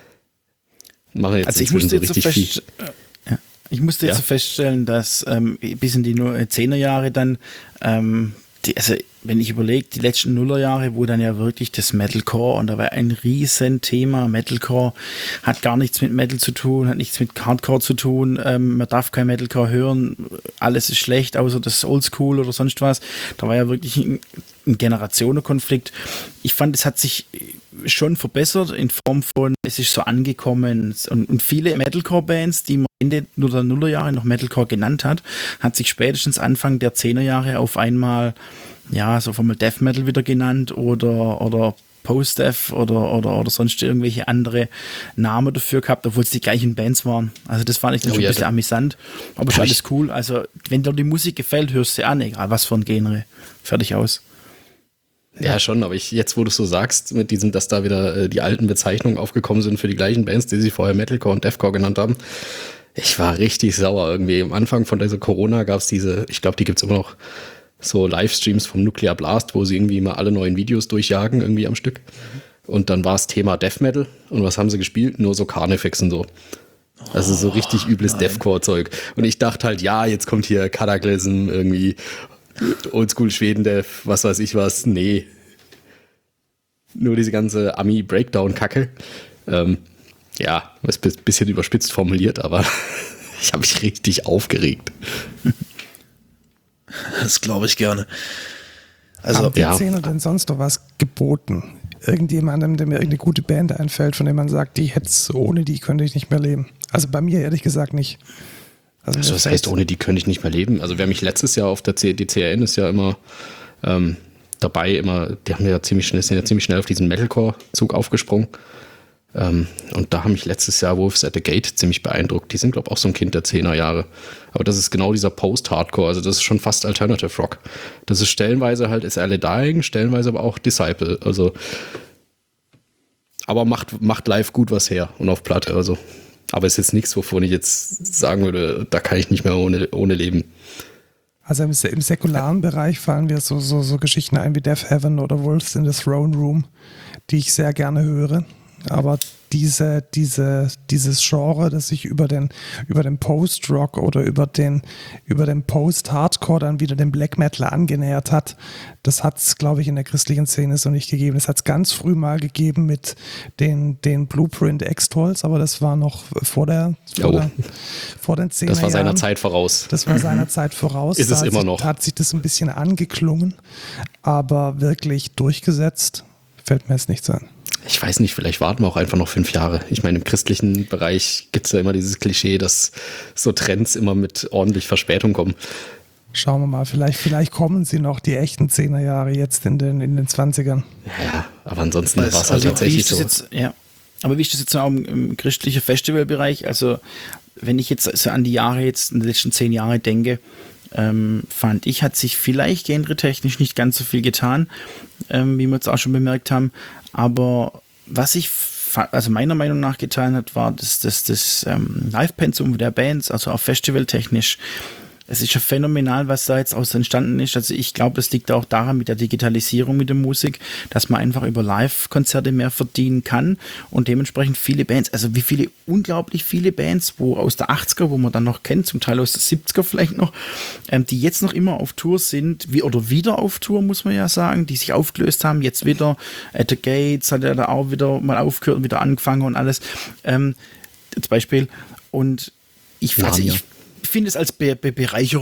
machen jetzt Also ich inzwischen musste so jetzt so richtig fest, viel. ja, ich musste jetzt Ja? so feststellen, dass ähm, bis in die Zehnerjahre dann, ähm, die, also wenn ich überlege, die letzten Nullerjahre, wo dann ja wirklich das Metalcore, und da war ein riesen Thema, Metalcore hat gar nichts mit Metal zu tun, hat nichts mit Hardcore zu tun, ähm, man darf kein Metalcore hören, alles ist schlecht, außer das Oldschool oder sonst was. Da war ja wirklich ein, ein Generationenkonflikt. Ich fand, es hat sich schon verbessert in Form von, es ist so angekommen, und, und viele Metalcore-Bands, die man Ende der Nullerjahre noch Metalcore genannt hat, hat sich spätestens Anfang der Zehnerjahre auf einmal, ja, so vom Death Metal wieder genannt oder, oder Post-Death oder, oder, oder sonst irgendwelche andere Namen dafür gehabt, obwohl es die gleichen Bands waren. Also das fand ich dann Oh schon ja, ein bisschen da- amüsant, aber ist Ja, alles ich- cool. Also wenn dir die Musik gefällt, hörst du sie an, egal was für ein Genre. Fertig aus. Ja, schon, aber ich, jetzt, wo du es so sagst, mit diesem, dass da wieder äh, die alten Bezeichnungen aufgekommen sind für die gleichen Bands, die sie vorher Metalcore und Deathcore genannt haben, ich war richtig sauer irgendwie. Am Anfang von dieser Corona gab es diese, ich glaube, die gibt es immer noch, so Livestreams vom Nuclear Blast, wo sie irgendwie immer alle neuen Videos durchjagen, irgendwie am Stück. Und dann war es Thema Death Metal. Und was haben sie gespielt? Nur so Carnifex und so. Also so richtig übles Deathcore-Zeug. Und ich dachte halt, ja, jetzt kommt hier Cataclysm, irgendwie Oldschool Schweden Death, was weiß ich was. Nee. Nur diese ganze Ami-Breakdown-Kacke. Ähm, ja, ist ein bisschen überspitzt formuliert, aber ich habe mich richtig aufgeregt. Das glaube ich gerne. Also, Haben die ja. Szene denn sonst noch was geboten? Irgendjemandem, der mir irgendeine gute Band einfällt, von dem man sagt, die hätte ohne die könnte ich nicht mehr leben. Also bei mir ehrlich gesagt nicht. Also, Also mir was fällt- heißt, ohne die könnte ich nicht mehr leben? Also wer mich letztes Jahr auf der C D C R N ist ja immer ähm, dabei, immer, die haben ja ziemlich schnell, sind ja ziemlich schnell auf diesen Metalcore-Zug aufgesprungen. Ähm, und da haben mich letztes Jahr Wolves at the Gate ziemlich beeindruckt. Die sind, glaube ich, auch so ein Kind der zehner Jahre. Aber das ist genau dieser Post-Hardcore, also das ist schon fast Alternative Rock. Das ist stellenweise halt Is Alle Dying, stellenweise aber auch Disciple. Also, aber macht, macht live gut was her und auf Platte. Also. Aber es ist jetzt nichts, wovon ich jetzt sagen würde, da kann ich nicht mehr ohne, ohne leben. Also im, im säkularen Bereich fallen mir so, so, so Geschichten ein wie Death Heaven oder Wolves in the Throne Room, die ich sehr gerne höre. Aber diese, diese, dieses Genre, das sich über den, über den Post-Rock oder über den, über den Post-Hardcore dann wieder dem Black Metal angenähert hat, das hat es, glaube ich, in der christlichen Szene so nicht gegeben. Es hat es ganz früh mal gegeben mit den, den Blueprint X-Trolls, aber das war noch vor der, vor, Oh. der, vor den zehner Das war seiner Jahren. Zeit voraus. Das war seiner Zeit voraus. Ist es Da hat immer sich, noch. Hat sich das ein bisschen angeklungen, aber wirklich durchgesetzt fällt mir jetzt nichts ein. Ich weiß nicht, vielleicht warten wir auch einfach noch fünf Jahre. Ich meine, im christlichen Bereich gibt es ja immer dieses Klischee, dass so Trends immer mit ordentlich Verspätung kommen. Schauen wir mal, vielleicht, vielleicht kommen sie noch, die echten Zehnerjahre jetzt in den, in den zwanzigern. Ja, aber ansonsten war es halt also, Wie tatsächlich ist das so. jetzt, ja. Aber wie ist das jetzt auch im, im christlichen Festivalbereich? Also, wenn ich jetzt so an die Jahre jetzt, in den letzten zehn Jahre denke, ähm, fand ich, hat sich vielleicht genretechnisch nicht ganz so viel getan, ähm, wie wir jetzt auch schon bemerkt haben. Aber was sich fa- also meiner Meinung nach getan hat, war das, das, das ähm, Live-Pensum der Bands, also auch festivaltechnisch. Es ist ja phänomenal, was da jetzt aus entstanden ist. Also ich glaube, das liegt auch daran mit der Digitalisierung mit der Musik, dass man einfach über Live-Konzerte mehr verdienen kann und dementsprechend viele Bands, also wie viele, unglaublich viele Bands, wo aus der achtziger, wo man dann noch kennt, zum Teil aus der siebziger vielleicht noch, ähm, die jetzt noch immer auf Tour sind, wie, oder wieder auf Tour, muss man ja sagen, die sich aufgelöst haben, jetzt wieder At the Gates hat ja da auch wieder mal aufgehört und wieder angefangen und alles, ähm, als Beispiel. Und ich, also Narnia. ich Ich finde es als Be Be Bereicherung.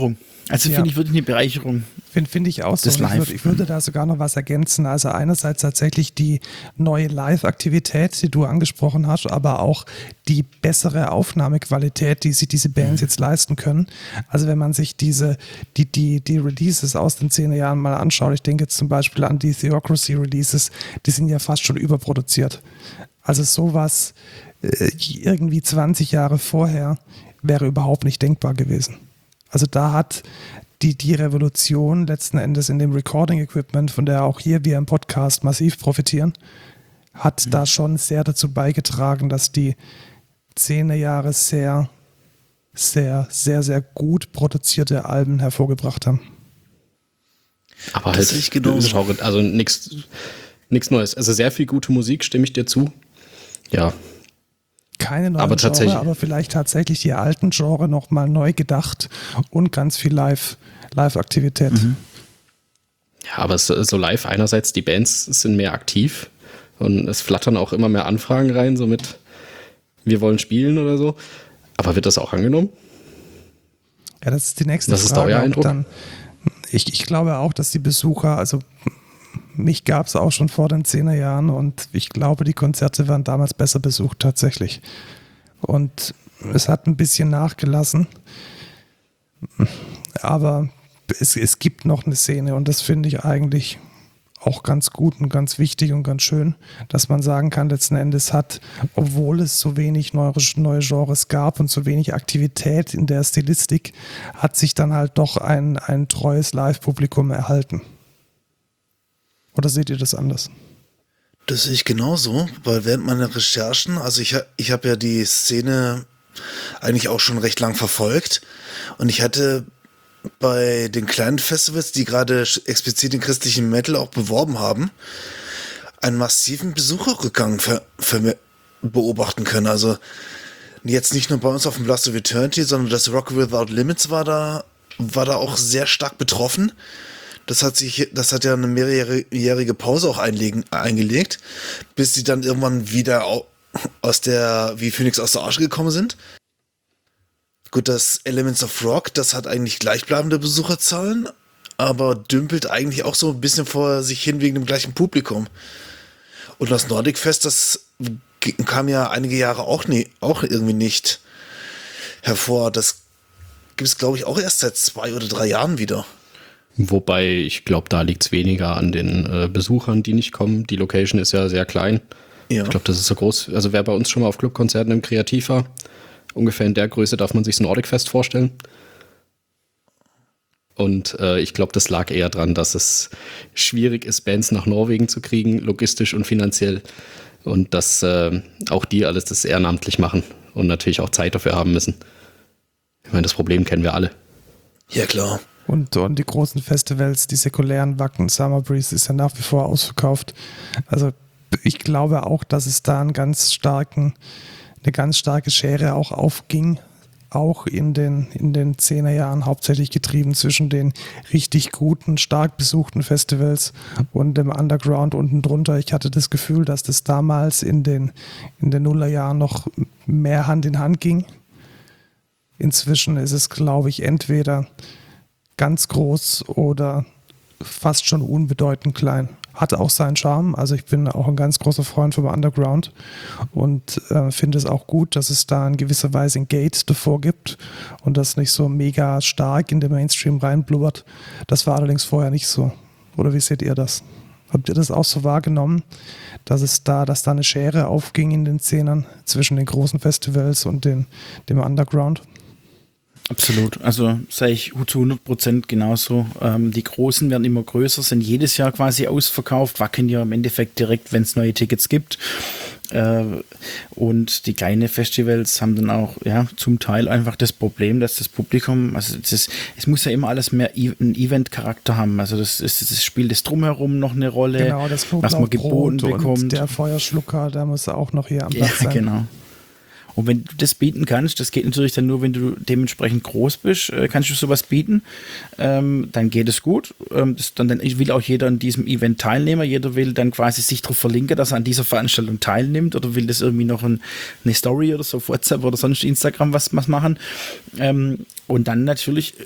Also Ja. finde ich wirklich eine Bereicherung. Finde find ich auch so. Das Und Ich, Live. würd, ich würde da sogar noch was ergänzen. Also einerseits tatsächlich die neue Live-Aktivität, die du angesprochen hast, aber auch die bessere Aufnahmequalität, die sich diese Bands jetzt leisten können. Also wenn man sich diese, die, die, die Releases aus den zehner Jahren mal anschaut, ich denke jetzt zum Beispiel an die Theocracy-Releases, die sind ja fast schon überproduziert. Also sowas äh, irgendwie zwanzig Jahre vorher wäre überhaupt nicht denkbar gewesen. Also da hat die, die Revolution letzten Endes in dem Recording-Equipment, von der auch hier wir im Podcast massiv profitieren, hat mhm. da schon sehr dazu beigetragen, dass die zehner Jahre sehr, sehr, sehr, sehr gut produzierte Alben hervorgebracht haben. Aber Das halt, ist genauso. Genre, also nichts Neues. Also sehr viel gute Musik, stimme ich dir zu. Ja, Keine neuen Aber Genre, tatsächlich- aber vielleicht tatsächlich die alten Genre nochmal neu gedacht und ganz viel Live, Live-Aktivität. ja, aber so, so live einerseits, die Bands sind mehr aktiv und es flattern auch immer mehr Anfragen rein, so mit wir wollen spielen oder so. Aber wird das auch angenommen? Ja, das ist die nächste Was ist Frage. euer ob Eindruck? Dann, ich, ich glaube auch, dass die Besucher, also mich gab es auch schon vor den zehner Jahren und ich glaube, die Konzerte waren damals besser besucht tatsächlich. Und es hat ein bisschen nachgelassen, aber es, es gibt noch eine Szene und das finde ich eigentlich auch ganz gut und ganz wichtig und ganz schön, dass man sagen kann, letzten Endes hat, obwohl es so wenig neue, neue Genres gab und so wenig Aktivität in der Stilistik, hat sich dann halt doch ein, ein treues Live-Publikum erhalten. Oder seht ihr das anders? Das sehe ich genauso, weil während meiner Recherchen, also ich, ha- ich habe ja die Szene eigentlich auch schon recht lang verfolgt und ich hatte bei den kleinen Festivals, die gerade sch- explizit den christlichen Metal auch beworben haben, einen massiven Besucherrückgang ver- ver- beobachten können. Also jetzt nicht nur bei uns auf dem Blast of Eternity, sondern das Rock Without Limits war da, war da auch sehr stark betroffen. Das hat sich, das hat ja eine mehrjährige Pause auch einlegen, eingelegt, bis sie dann irgendwann wieder au- aus der, wie Phoenix aus der Asche gekommen sind. Gut, das Elements of Rock, das hat eigentlich gleichbleibende Besucherzahlen, aber dümpelt eigentlich auch so ein bisschen vor sich hin wegen dem gleichen Publikum. Und das Nordic Fest, das g- kam ja einige Jahre auch, nie, auch irgendwie nicht hervor. Das gibt es, glaube ich, auch erst seit zwei oder drei Jahren wieder. Wobei, ich glaube, da liegt es weniger an den äh, Besuchern, die nicht kommen. Die Location ist ja sehr klein. Ja. Ich glaube, das ist so groß. Also wer bei uns schon mal auf Clubkonzerten im Kreativ war, ungefähr in der Größe darf man sich das Nordic Fest vorstellen. Und äh, ich glaube, das lag eher dran, dass es schwierig ist, Bands nach Norwegen zu kriegen, logistisch und finanziell. Und dass äh, auch die alles das ehrenamtlich machen und natürlich auch Zeit dafür haben müssen. Ich meine, das Problem kennen wir alle. Ja, klar. Und, und die großen Festivals, die säkulären Wacken, Summer Breeze ist ja nach wie vor ausverkauft. Also ich glaube auch, dass es da einen ganz starken, eine ganz starke Schere auch aufging, auch in den, in den zehner Jahren hauptsächlich getrieben zwischen den richtig guten, stark besuchten Festivals und dem Underground unten drunter. Ich hatte das Gefühl, dass das damals in den, in den Nullerjahren noch mehr Hand in Hand ging. Inzwischen ist es, glaube ich, entweder ganz groß oder fast schon unbedeutend klein. Hat auch seinen Charme. Also ich bin auch ein ganz großer Freund vom Underground und äh, finde es auch gut, dass es da in gewisser Weise ein Gate davor gibt und das nicht so mega stark in den Mainstream reinblubbert. Das war allerdings vorher nicht so. Oder wie seht ihr das? Habt ihr das auch so wahrgenommen, dass es da, dass da eine Schere aufging in den Zehnern zwischen den großen Festivals und den, dem Underground? Absolut, also sage ich zu hundert Prozent genauso. Ähm, die Großen werden immer größer, sind jedes Jahr quasi ausverkauft, wackeln ja im Endeffekt direkt, wenn es neue Tickets gibt. Äh, und die kleinen Festivals haben dann auch ja zum Teil einfach das Problem, dass das Publikum, also das ist, es muss ja immer alles mehr e- einen Event-Charakter haben. Also das, ist, das spielt das Drumherum noch eine Rolle, Genau, das was man geboten Knoblauchbrot bekommt. und der Feuerschlucker, der muss auch noch hier am Ja, Platz sein. genau. Und wenn du das bieten kannst, das geht natürlich dann nur, wenn du dementsprechend groß bist, äh, kannst du sowas bieten, ähm, dann geht es gut. Ähm, das, dann, dann will auch jeder an diesem Event teilnehmen. Jeder will dann quasi sich darauf verlinken, dass er an dieser Veranstaltung teilnimmt oder will das irgendwie noch ein, eine Story oder so, WhatsApp oder sonst Instagram was, was machen. Ähm, und dann natürlich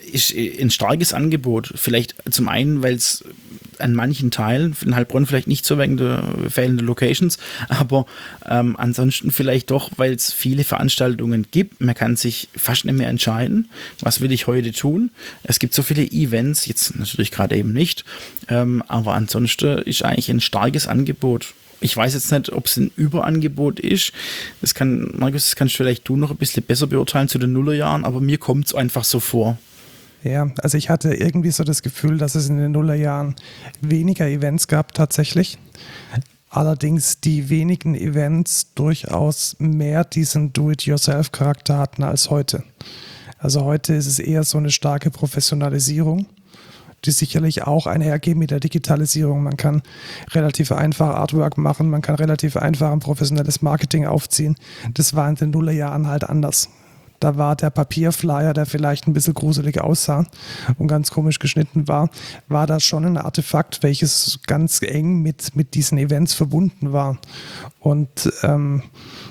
ist ein starkes Angebot. Vielleicht zum einen, weil es an manchen Teilen, in Heilbronn vielleicht nicht so wegen der fehlenden Locations, aber ähm, ansonsten vielleicht doch, weil es viele Veranstaltungen gibt. Man kann sich fast nicht mehr entscheiden, was will ich heute tun. Es gibt so viele Events, jetzt natürlich gerade eben nicht, ähm, aber ansonsten ist eigentlich ein starkes Angebot. Ich weiß jetzt nicht, ob es ein Überangebot ist. Das kann, Markus, das kannst vielleicht du noch ein bisschen besser beurteilen zu den Nullerjahren, aber mir kommt es einfach so vor. Ja, also ich hatte irgendwie so das Gefühl, dass es in den Nullerjahren weniger Events gab tatsächlich. Allerdings die wenigen Events durchaus mehr diesen Do-it-yourself-Charakter hatten als heute. Also heute ist es eher so eine starke Professionalisierung, die sicherlich auch einhergeht mit der Digitalisierung. Man kann relativ einfach Artwork machen, man kann relativ einfach ein professionelles Marketing aufziehen. Das war in den Nullerjahren halt anders. Da war der Papierflyer, der vielleicht ein bisschen gruselig aussah und ganz komisch geschnitten war, war das schon ein Artefakt, welches ganz eng mit, mit diesen Events verbunden war. Und ähm,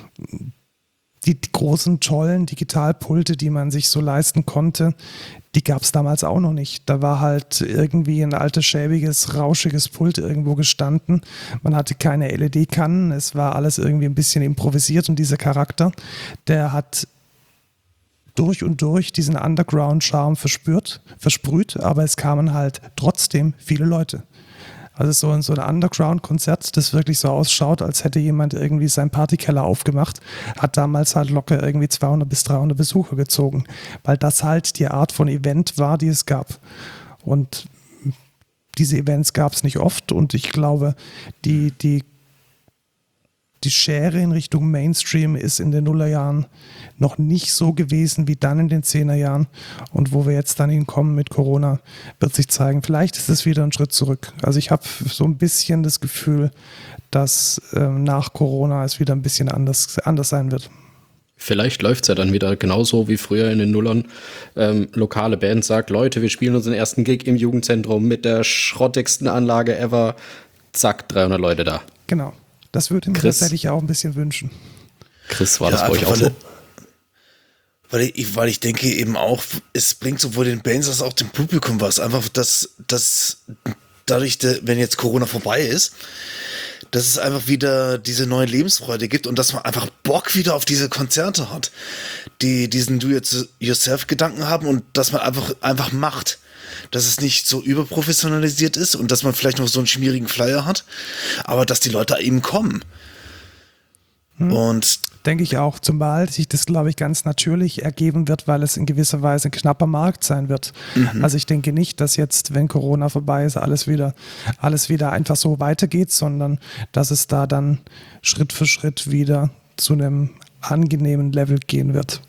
die, die großen, tollen Digitalpulte, die man sich so leisten konnte, die gab es damals auch noch nicht. Da war halt irgendwie ein altes, schäbiges, rauschiges Pult irgendwo gestanden. Man hatte keine L E D-Kannen, es war alles irgendwie ein bisschen improvisiert und dieser Charakter, der hat durch und durch diesen Underground-Charme verspürt, versprüht, aber es kamen halt trotzdem viele Leute. Also so, so ein Underground-Konzert, das wirklich so ausschaut, als hätte jemand irgendwie seinen Partykeller aufgemacht, hat damals halt locker irgendwie zweihundert bis dreihundert Besucher gezogen, weil das halt die Art von Event war, die es gab. Und diese Events gab es nicht oft und ich glaube, die, die Die Schere in Richtung Mainstream ist in den Nullerjahren noch nicht so gewesen wie dann in den Zehnerjahren. Und wo wir jetzt dann hinkommen mit Corona, wird sich zeigen, vielleicht ist es wieder ein Schritt zurück. Also ich habe so ein bisschen das Gefühl, dass ähm, nach Corona es wieder ein bisschen anders, anders sein wird. Vielleicht läuft es ja dann wieder genauso wie früher in den Nullern. Ähm, lokale Band sagt, Leute, wir spielen unseren ersten Gig im Jugendzentrum mit der schrottigsten Anlage ever. Zack, dreihundert Leute da. Genau. Das würde ich mir tatsächlich auch ein bisschen wünschen. Chris, war ja, das bei euch auch weil, so? Weil ich, weil ich denke eben auch, es bringt sowohl den Bands als auch dem Publikum was. Einfach, dass, dass dadurch, wenn jetzt Corona vorbei ist, dass es einfach wieder diese neue Lebensfreude gibt und dass man einfach Bock wieder auf diese Konzerte hat, die diesen Do-it-yourself-Gedanken haben und dass man einfach, einfach macht. Dass es nicht so überprofessionalisiert ist und dass man vielleicht noch so einen schmierigen Flyer hat, aber dass die Leute eben kommen. Hm. Und denke ich auch, zumal sich das, glaube ich, ganz natürlich ergeben wird, weil es in gewisser Weise ein knapper Markt sein wird. Mhm. Also ich denke nicht, dass jetzt, wenn Corona vorbei ist, alles wieder, alles wieder einfach so weitergeht, sondern dass es da dann Schritt für Schritt wieder zu einem angenehmen Level gehen wird.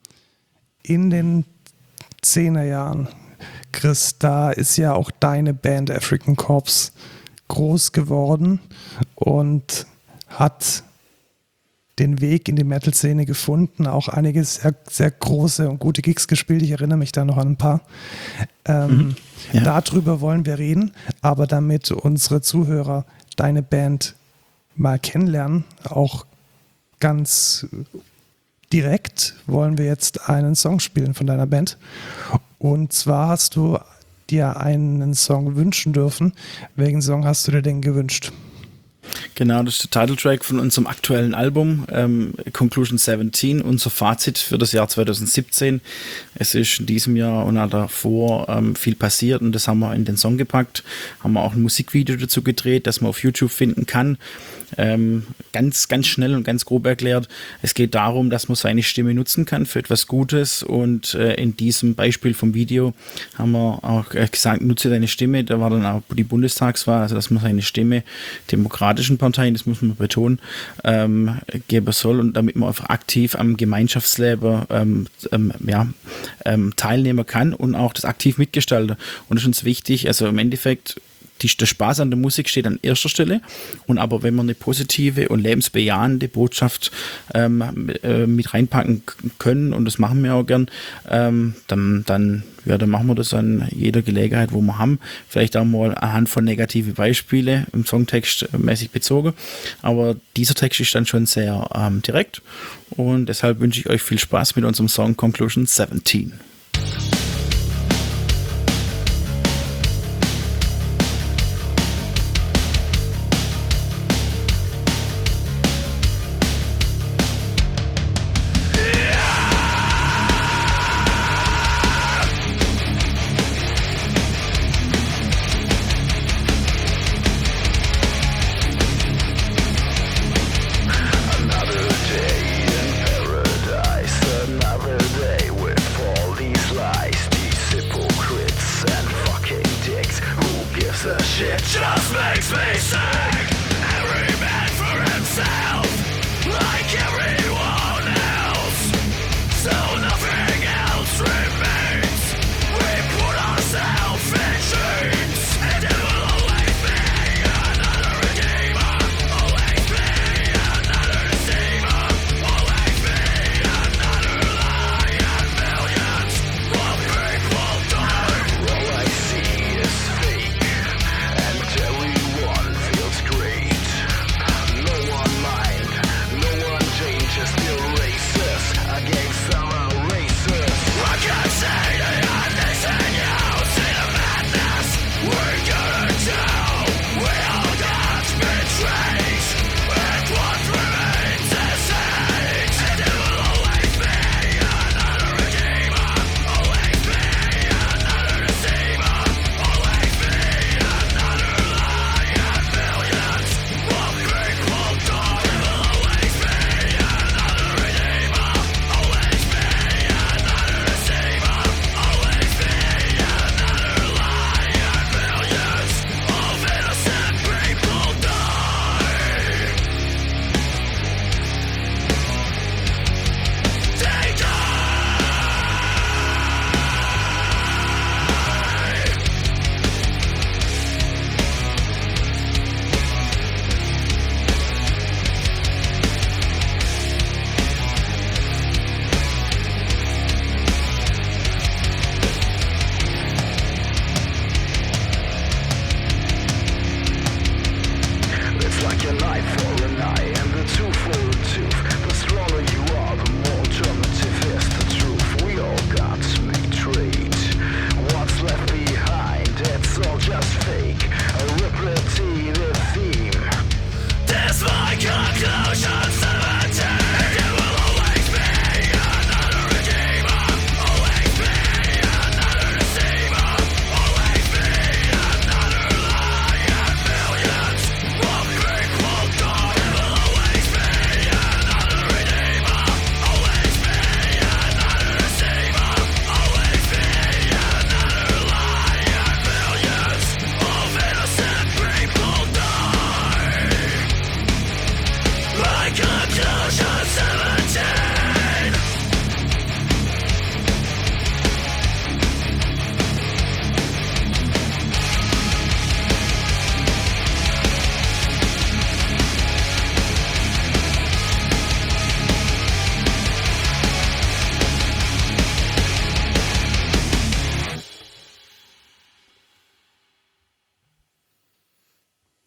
In den Zehnerjahren, Chris, da ist ja auch deine Band African Corpse groß geworden und hat den Weg in die Metal-Szene gefunden, auch einige sehr, sehr große und gute Gigs gespielt. Ich erinnere mich da noch an ein paar. Ähm, mhm. ja. Darüber wollen wir reden, aber damit unsere Zuhörer deine Band mal kennenlernen, auch ganz direkt, wollen wir jetzt einen Song spielen von deiner Band. Und zwar hast du dir einen Song wünschen dürfen. Welchen Song hast du dir denn gewünscht? Genau, das ist der Titeltrack von unserem aktuellen Album, ähm, Conclusion siebzehn, unser Fazit für das Jahr zwanzig siebzehn. Es ist in diesem Jahr und auch davor ähm, viel passiert und das haben wir in den Song gepackt, haben wir auch ein Musikvideo dazu gedreht, das man auf YouTube finden kann. Ähm, ganz, ganz schnell und ganz grob erklärt, es geht darum, dass man seine Stimme nutzen kann für etwas Gutes und äh, in diesem Beispiel vom Video haben wir auch gesagt, nutze deine Stimme, da war dann auch die Bundestagswahl, also dass man seine Stimme demokratischen Parteien, das muss man betonen, ähm, geben soll und damit man einfach aktiv am Gemeinschaftsleben ähm, ähm, ja, ähm, teilnehmen kann und auch das aktiv mitgestalten. Und das ist uns wichtig, also im Endeffekt Die, der Spaß an der Musik steht an erster Stelle und aber wenn wir eine positive und lebensbejahende Botschaft ähm, äh, mit reinpacken können und das machen wir auch gern, ähm, dann, dann, ja, dann machen wir das an jeder Gelegenheit, wo wir haben. Vielleicht auch mal anhand von negativen Beispielen im Songtext mäßig bezogen, aber dieser Text ist dann schon sehr ähm, direkt und deshalb wünsche ich euch viel Spaß mit unserem Song Conclusion siebzehn.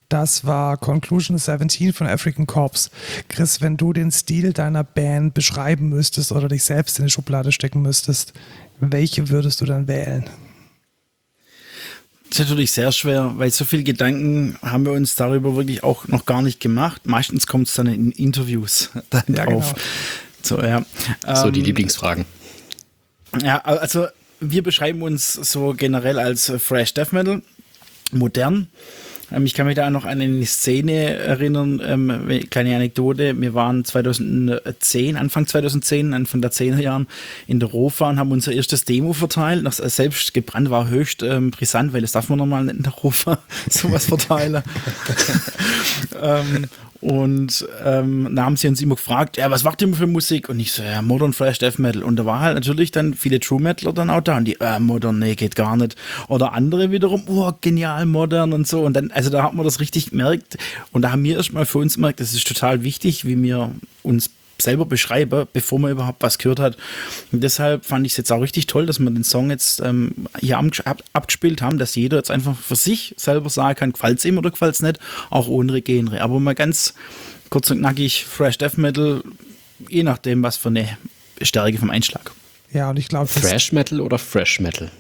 Das war Conclusion siebzehn von African Corps. Chris, wenn du den Stil deiner Band beschreiben müsstest oder dich selbst in die Schublade stecken müsstest, welche würdest du dann wählen? Das ist natürlich sehr schwer, weil so viele Gedanken haben wir uns darüber wirklich auch noch gar nicht gemacht. Meistens kommt es dann in Interviews dann ja, drauf. Genau. So, ja. So die ähm, Lieblingsfragen. Ja, also wir beschreiben uns so generell als Thrash Death Metal, modern. Ähm, ich kann mich da noch an eine Szene erinnern, ähm, kleine Anekdote. Wir waren zweitausendzehn, Anfang zweitausendzehn, Anfang der zehner Jahren in der Rofa und haben unser erstes Demo verteilt. Das selbst gebrannt war höchst ähm, brisant, weil das darf man normal nicht in der Rofa sowas verteilen. ähm, Und ähm, da haben sie uns immer gefragt, ja, was macht ihr für Musik? Und ich so, ja, Modern Thrash Death Metal. Und da war halt natürlich dann viele True Metaler dann auch da. Und die, äh, Modern, nee, geht gar nicht. Oder andere wiederum, oh, genial, modern und so. Und dann, also da hat man das richtig gemerkt. Und da haben wir erstmal für uns gemerkt, das ist total wichtig, wie wir uns selber beschreiben, bevor man überhaupt was gehört hat. Und deshalb fand ich es jetzt auch richtig toll, dass wir den Song jetzt ähm, hier ab, abgespielt haben, dass jeder jetzt einfach für sich selber sagen kann, gefällt es ihm oder gefällt es nicht, auch ohne Genre. Aber mal ganz kurz und knackig, Thrash Death Metal, je nachdem, was für eine Stärke vom Einschlag. Ja, und ich glaube, Thrash Metal oder Fresh Metal?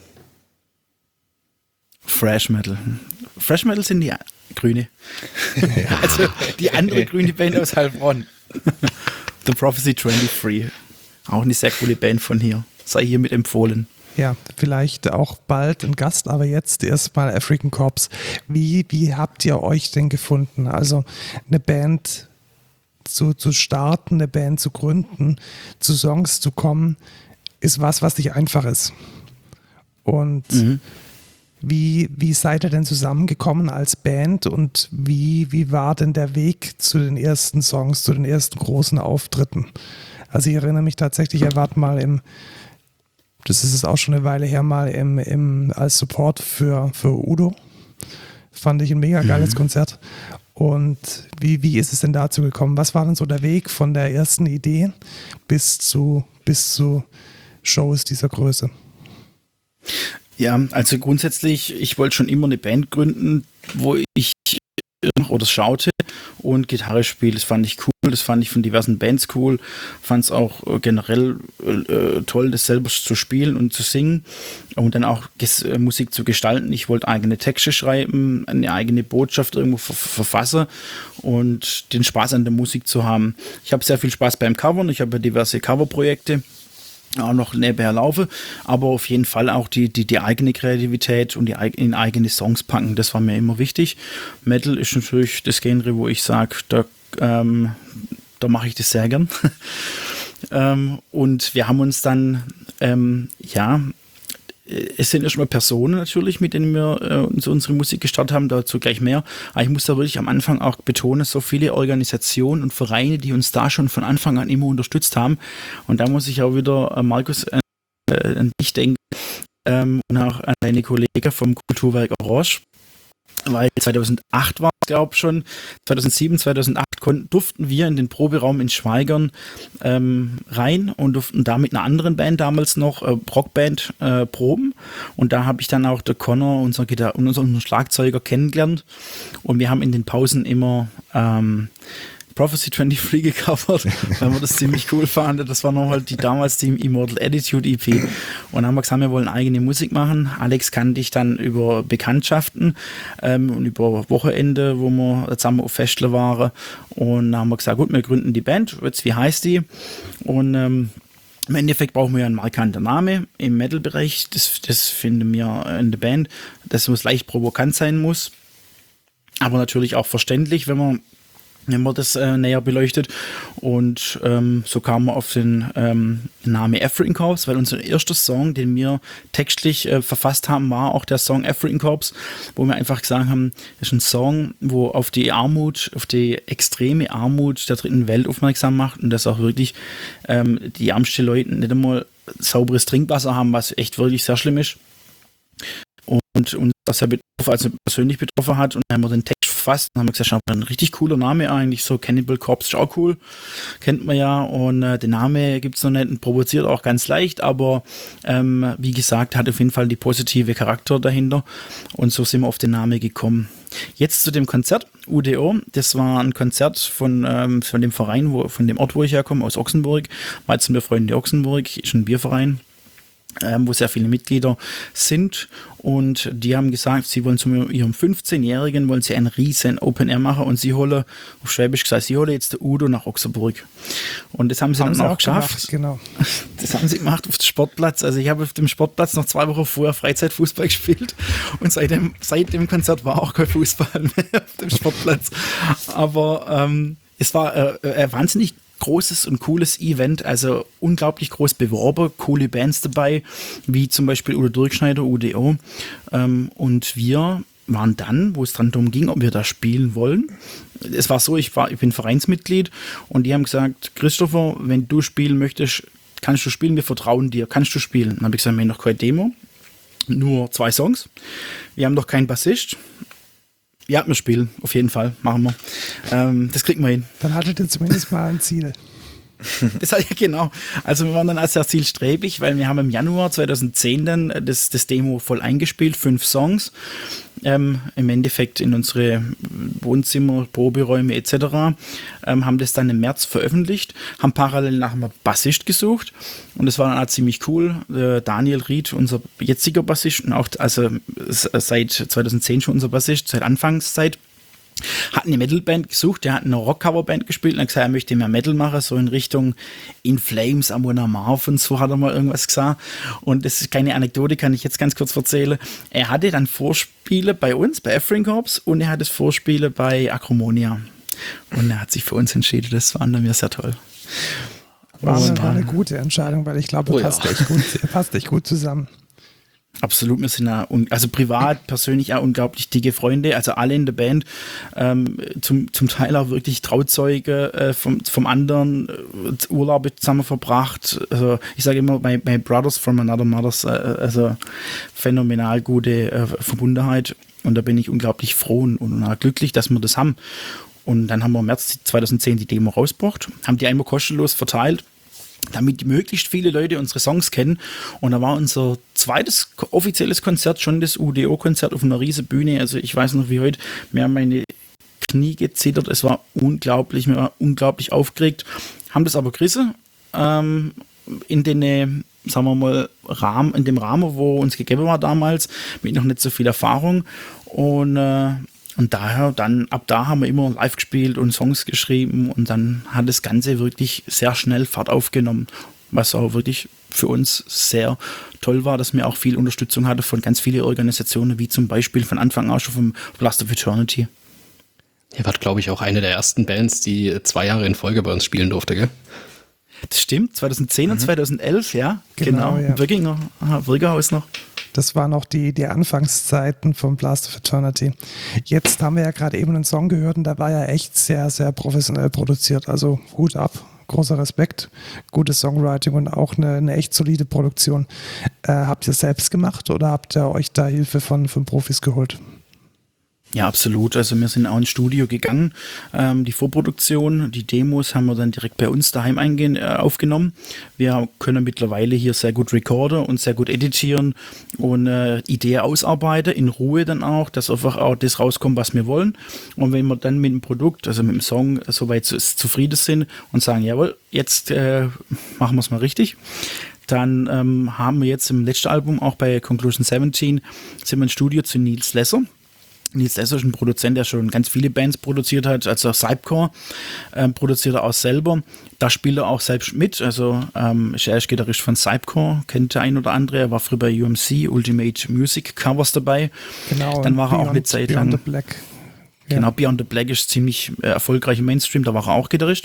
Thrash Metal. Thrash Metal sind die Grüne. Also die andere grüne Band aus Heilbronn. The Prophecy dreiunddreißig. Auch eine sehr coole Band von hier. Sei hiermit empfohlen. Ja, vielleicht auch bald ein Gast, aber jetzt erstmal African Corps. Wie, wie habt ihr euch denn gefunden? Also eine Band zu, zu starten, eine Band zu gründen, zu Songs zu kommen, ist was, was nicht einfach ist. Und mhm. wie, wie seid ihr denn zusammengekommen als Band und wie, wie war denn der Weg zu den ersten Songs, zu den ersten großen Auftritten? Also ich erinnere mich tatsächlich, ihr wart mal im, das ist es auch schon eine Weile her, mal im, im, als Support für, für Udo. Fand ich ein mega geiles mhm. Konzert. Und wie, wie ist es denn dazu gekommen? Was war denn so der Weg von der ersten Idee bis zu, bis zu Shows dieser Größe? Ja, also grundsätzlich, ich wollte schon immer eine Band gründen, wo ich oder schaute und Gitarre spiele. Das fand ich cool, das fand ich von diversen Bands cool. Fand es auch äh, generell äh, toll, das selber zu spielen und zu singen und dann auch ges- äh, Musik zu gestalten. Ich wollte eigene Texte schreiben, eine eigene Botschaft irgendwo ver- verfassen und den Spaß an der Musik zu haben. Ich habe sehr viel Spaß beim Covern, ich habe diverse Coverprojekte auch noch nebenher laufe, aber auf jeden Fall auch die, die, die eigene Kreativität und die in eigene Songs packen, das war mir immer wichtig. Metal ist natürlich das Genre, wo ich sage, da, ähm, da mache ich das sehr gern. ähm, und wir haben uns dann, ähm, ja, es sind erstmal Personen natürlich, mit denen wir äh, uns unsere Musik gestartet haben, dazu gleich mehr. Aber ich muss da wirklich am Anfang auch betonen, so viele Organisationen und Vereine, die uns da schon von Anfang an immer unterstützt haben. Und da muss ich auch wieder, äh, Markus, äh, an dich denken ähm, und auch an deine Kollegen vom Kulturwerk Orange. Weil zweitausendacht war es, glaube ich, schon, zweitausendsieben, zweitausendacht konnten, durften wir in den Proberaum in Schweigern ähm, rein und durften da mit einer anderen Band damals noch, äh, Rockband, äh, proben. Und da habe ich dann auch der Connor, unser, Gitar- unser, unser Schlagzeuger, kennengelernt. Und wir haben in den Pausen immer ähm, Prophecy dreiunddreißig gecovert, weil wir das ziemlich cool fanden. Das war nochmal die damals die Immortal Attitude E P. Und dann haben wir gesagt, wir wollen eigene Musik machen. Alex kannte ich dann über Bekanntschaften ähm, und über Wochenende, wo wir zusammen auf Festle waren. Und dann haben wir gesagt, gut, wir gründen die Band. Jetzt, wie heißt die? Und ähm, im Endeffekt brauchen wir ja einen markanten Namen im Metal-Bereich. Das, das finden wir in der Band, dass es leicht provokant sein muss. Aber natürlich auch verständlich, wenn man wenn man das äh, näher beleuchtet. Und ähm, so kam man auf den ähm, Namen African Corps, weil unser erster Song, den wir textlich äh, verfasst haben, war auch der Song African Corps, wo wir einfach gesagt haben, das ist ein Song, wo auf die Armut, auf die extreme Armut der dritten Welt aufmerksam macht und dass auch wirklich ähm, die ärmsten Leute nicht einmal sauberes Trinkwasser haben, was echt wirklich sehr schlimm ist. Und uns das ja betroffen, also persönlich betroffen hat. Und dann haben wir den Text verfasst und haben gesagt, schon ein richtig cooler Name eigentlich, so Cannibal Corpse ist auch cool, kennt man ja. Und äh, den Name gibt es noch nicht und provoziert auch ganz leicht, aber ähm, wie gesagt, hat auf jeden Fall die positive Charakter dahinter. Und so sind wir auf den Namen gekommen. Jetzt zu dem Konzert, U D O, das war ein Konzert von, ähm, von dem Verein, wo, von dem Ort, wo ich herkomme, aus Ochsenburg, Weizenbierfreunde Ochsenburg, ist ein Bierverein, ähm, wo sehr viele Mitglieder sind und die haben gesagt, sie wollen zu ihrem fünfzehnjährigen wollen sie ein riesen Open Air machen und sie holen, auf Schwäbisch gesagt, sie holen jetzt der Udo nach Ochsenburg. Und das haben sie haben dann auch, auch geschafft. Gemacht, genau. Das haben sie gemacht auf dem Sportplatz. Also ich habe auf dem Sportplatz noch zwei Wochen vorher Freizeitfußball gespielt und seit dem, seit dem Konzert war auch kein Fußball mehr auf dem Sportplatz. Aber ähm, es war äh, ein wahnsinnig großes und cooles Event, also unglaublich groß beworben, coole Bands dabei, wie zum Beispiel Udo Dirkschneider, U D O. Ähm, und wir waren dann, wo es dran darum ging, ob wir da spielen wollen. Es war so, ich, war, ich bin Vereinsmitglied und die haben gesagt, Christopher, wenn du spielen möchtest, kannst du spielen, wir vertrauen dir, kannst du spielen. Dann habe ich gesagt, wir haben noch keine Demo, nur zwei Songs. Wir haben noch keinen Bassist. Ja, wir spielen, auf jeden Fall, machen wir. Ähm, das kriegen wir hin. Dann hattet ihr zumindest mal ein Ziel. Das ja genau. Also wir waren dann auch sehr zielstrebig, weil wir haben im Januar zweitausendzehn dann das, das Demo voll eingespielt, fünf Songs. Ähm, im Endeffekt in unsere Wohnzimmer, Proberäume et cetera. Ähm, haben das dann im März veröffentlicht, haben parallel nach einem Bassist gesucht und das war dann auch ziemlich cool. Äh, Daniel Ried, unser jetziger Bassist, und auch also seit zweitausendzehn schon unser Bassist, seit Anfangszeit, hat eine Metalband gesucht, der hat eine Rock-Cover-Band gespielt und hat gesagt, er möchte mehr Metal machen, so in Richtung In Flames, Amon Amarth und so hat er mal irgendwas gesagt. Und das ist keine Anekdote, kann ich jetzt ganz kurz erzählen. Er hatte dann Vorspiele bei uns, bei Efring Corps und er hatte Vorspiele bei Acromonia. Und er hat sich für uns entschieden, das war mir sehr toll. War eine, war eine gute Entscheidung, weil ich glaube, oh, passt, ja. echt gut, passt echt gut zusammen. Absolut, wir sind ja, also privat, persönlich auch unglaublich dicke Freunde, also alle in der Band, ähm, zum, zum Teil auch wirklich Trauzeuge äh, vom, vom anderen, äh, Urlaube zusammen verbracht, also ich sage immer, my, my brothers from another mothers, äh, also phänomenal gute äh, Verbundenheit und da bin ich unglaublich froh und, und auch glücklich, dass wir das haben. Und dann haben wir im März zweitausendzehn die Demo rausgebracht, haben die einmal kostenlos verteilt, damit möglichst viele Leute unsere Songs kennen. Und da war unser zweites offizielles Konzert schon das U D O-Konzert auf einer riesen Bühne. Also ich weiß noch wie heute, mir haben meine Knie gezittert. Es war unglaublich, wir waren unglaublich aufgeregt. Haben das aber gerissen. Ähm, in den, sagen wir mal, Rahmen, in dem Rahmen, wo uns gegeben war damals, mit noch nicht so viel Erfahrung. Und äh, Und daher, dann, ab da haben wir immer live gespielt und Songs geschrieben und dann hat das Ganze wirklich sehr schnell Fahrt aufgenommen, was auch wirklich für uns sehr toll war, dass wir auch viel Unterstützung hatten von ganz vielen Organisationen, wie zum Beispiel von Anfang an schon vom Blast of Eternity. Ihr wart, glaube ich, auch eine der ersten Bands, die zwei Jahre in Folge bei uns spielen durfte, gell? Das stimmt, zweitausendzehn mhm. und zweitausendelf, ja, genau, genau ja. Wirginger, Wirgerhaus noch. Das waren noch die, die Anfangszeiten von Blast of Eternity. Jetzt haben wir ja gerade eben einen Song gehört und der war ja echt sehr, sehr professionell produziert. Also Hut ab, großer Respekt, gutes Songwriting und auch eine, eine echt solide Produktion. Äh, habt ihr selbst gemacht oder habt ihr euch da Hilfe von, von Profis geholt? Ja, absolut. Also wir sind auch ins Studio gegangen. Ähm, die Vorproduktion, die Demos haben wir dann direkt bei uns daheim eingehen, äh, aufgenommen. Wir können mittlerweile hier sehr gut recorden und sehr gut editieren und äh, Ideen ausarbeiten, in Ruhe dann auch, dass einfach auch das rauskommt, was wir wollen. Und wenn wir dann mit dem Produkt, also mit dem Song, soweit zu, zufrieden sind und sagen, jawohl, jetzt äh, machen wir es mal richtig, dann ähm, haben wir jetzt im letzten Album, auch bei Conclusion siebzehn, sind wir ins Studio zu Nils Lesser. Nils Lesser ist ein Produzent, der schon ganz viele Bands produziert hat, also Cypcore ähm, produziert er auch selber. Da spielt er auch selbst mit, also ähm, ist er ist Gitarrist von Cypcore, kennt der ein oder andere. Er war früher bei U M C, Ultimate Music Covers dabei. Genau. Dann war er Beyond, auch eine Zeit lang. Beyond the Black. Ja. Genau, Beyond the Black ist ziemlich äh, erfolgreich im Mainstream, da war er auch Gitarrist.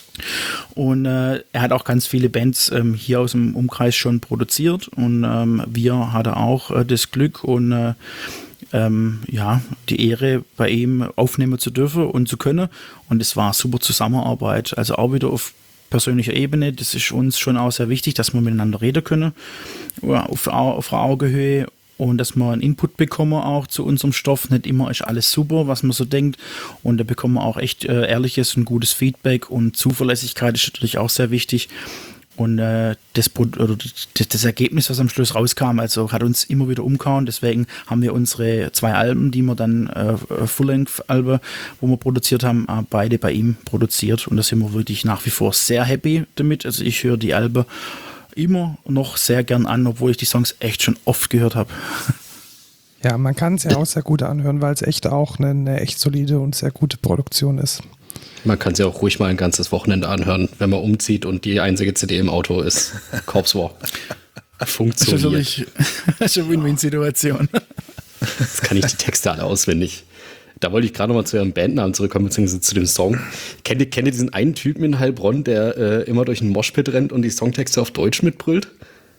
Und äh, er hat auch ganz viele Bands ähm, hier aus dem Umkreis schon produziert und ähm, wir hatten auch äh, das Glück und äh, Ähm, ja, die Ehre, bei ihm aufnehmen zu dürfen und zu können. Und es war super Zusammenarbeit. Also auch wieder auf persönlicher Ebene. Das ist uns schon auch sehr wichtig, dass wir miteinander reden können. Auf, auf Augenhöhe. Und dass wir einen Input bekommen auch zu unserem Stoff. Nicht immer ist alles super, was man so denkt. Und da bekommen wir auch echt äh, ehrliches und gutes Feedback. Und Zuverlässigkeit ist natürlich auch sehr wichtig. Und äh, das, oder das, das Ergebnis, was am Schluss rauskam, also hat uns immer wieder umgehauen. Deswegen haben wir unsere zwei Alben, die wir dann äh, Full-Length-Alben, wo wir produziert haben, äh, beide bei ihm produziert. Und da sind wir wirklich nach wie vor sehr happy damit. Also ich höre die Alben immer noch sehr gern an, obwohl ich die Songs echt schon oft gehört habe. Ja, man kann es ja auch sehr gut anhören, weil es echt auch eine, eine echt solide und sehr gute Produktion ist. Man kann sie auch ruhig mal ein ganzes Wochenende anhören, wenn man umzieht und die einzige C D im Auto ist Corpse War. Funktioniert. Das ist eine Win-Win-Situation. Jetzt kann ich die Texte alle auswendig. Da wollte ich gerade noch mal zu ihrem Bandnamen zurückkommen, beziehungsweise zu dem Song. Kennt ihr, kennt ihr diesen einen Typen in Heilbronn, der äh, immer durch einen Moshpit rennt und die Songtexte auf Deutsch mitbrüllt?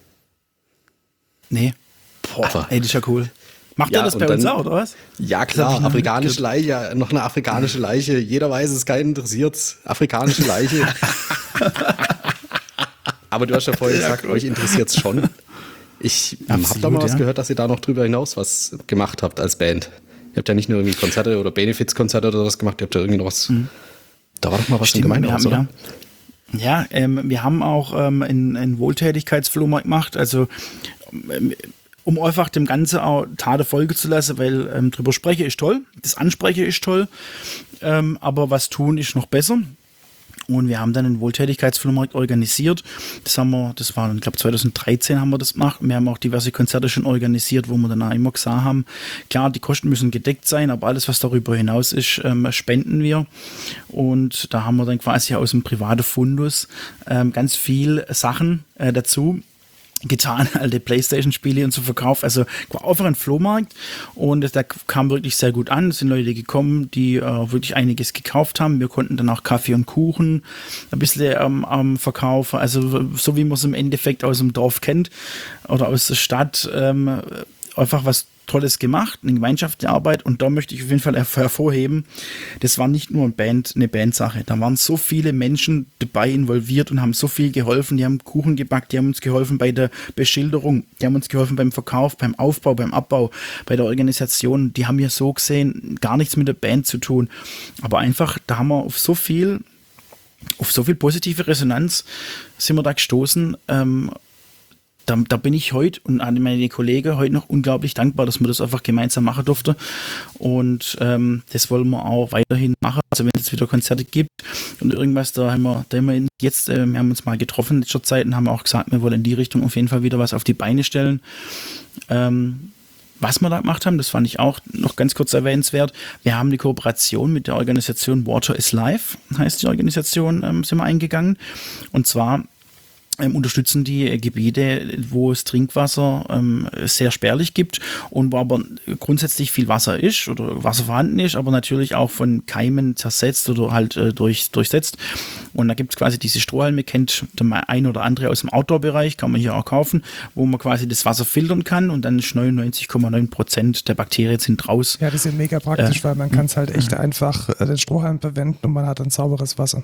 Nee. Boah, ey, das ist ja cool. Macht ja, er das bei dann, uns auch, oder was? Ja, klar, afrikanische Leiche, noch eine afrikanische Leiche. Jeder weiß, es keinen interessiert. Afrikanische Leiche. Aber du hast ja vorher gesagt, ja, euch interessiert es schon. Ich habe da mal was ja. gehört, dass ihr da noch drüber hinaus was gemacht habt als Band. Ihr habt ja nicht nur irgendwie Konzerte oder Benefizkonzerte oder sowas gemacht, ihr habt ja irgendwie noch was. Mhm. Da war doch mal was im Gemeindehaus, oder? Ja, ähm, wir haben auch ähm, einen, einen Wohltätigkeitsflohmarkt gemacht. Also ähm, um einfach dem Ganzen auch Tat Folge zu lassen, weil ähm, drüber sprechen ist toll, das Ansprechen ist toll, ähm, aber was tun ist noch besser. Und wir haben dann einen Wohltätigkeitsflohmarkt organisiert. Das haben wir, das war, ich glaube zwanzig dreizehn haben wir das gemacht. Wir haben auch diverse Konzerte schon organisiert, wo wir dann auch immer gesagt haben, klar, die Kosten müssen gedeckt sein, aber alles, was darüber hinaus ist, ähm, spenden wir. Und da haben wir dann quasi aus dem privaten Fundus ähm, ganz viel Sachen äh, dazu getan, alte Playstation-Spiele und so verkauft. Also war einfach ein Flohmarkt und das, der kam wirklich sehr gut an. Es sind Leute gekommen, die äh, wirklich einiges gekauft haben. Wir konnten dann auch Kaffee und Kuchen ein bisschen ähm, ähm, verkaufen. Also so wie man es im Endeffekt aus dem Dorf kennt oder aus der Stadt. Ähm, einfach was Tolles gemacht, eine gemeinschaftliche Arbeit, und da möchte ich auf jeden Fall hervorheben, das war nicht nur eine Band, eine Bandsache, da waren so viele Menschen dabei involviert und haben so viel geholfen, die haben Kuchen gebackt, die haben uns geholfen bei der Beschilderung, die haben uns geholfen beim Verkauf, beim Aufbau, beim Abbau, bei der Organisation, die haben ja so gesehen gar nichts mit der Band zu tun, aber einfach, da haben wir auf so viel, auf so viel positive Resonanz sind wir da gestoßen, ähm, Da, da bin ich heute und an meine Kollegen heute noch unglaublich dankbar, dass wir das einfach gemeinsam machen durften. Und ähm, das wollen wir auch weiterhin machen. Also wenn es wieder Konzerte gibt und irgendwas, da haben wir, da haben wir jetzt, äh, wir haben uns mal getroffen in letzter Zeit und haben auch gesagt, wir wollen in die Richtung auf jeden Fall wieder was auf die Beine stellen. Ähm, was wir da gemacht haben, das fand ich auch noch ganz kurz erwähnenswert. Wir haben eine Kooperation mit der Organisation Water is Life, heißt die Organisation, ähm, sind wir eingegangen. Und zwar Ähm, unterstützen die äh, Gebiete, wo es Trinkwasser ähm, sehr spärlich gibt und wo aber grundsätzlich viel Wasser ist oder Wasser vorhanden ist, aber natürlich auch von Keimen zersetzt oder halt äh, durch, durchsetzt. Und da gibt es quasi diese Strohhalme, kennt der ein oder andere aus dem Outdoor-Bereich, kann man hier auch kaufen, wo man quasi das Wasser filtern kann und dann ist neunundneunzig Komma neun Prozent der Bakterien sind raus. Ja, das ist mega praktisch, äh, weil man kann es halt echt einfach äh, den Strohhalm verwenden und man hat dann sauberes Wasser.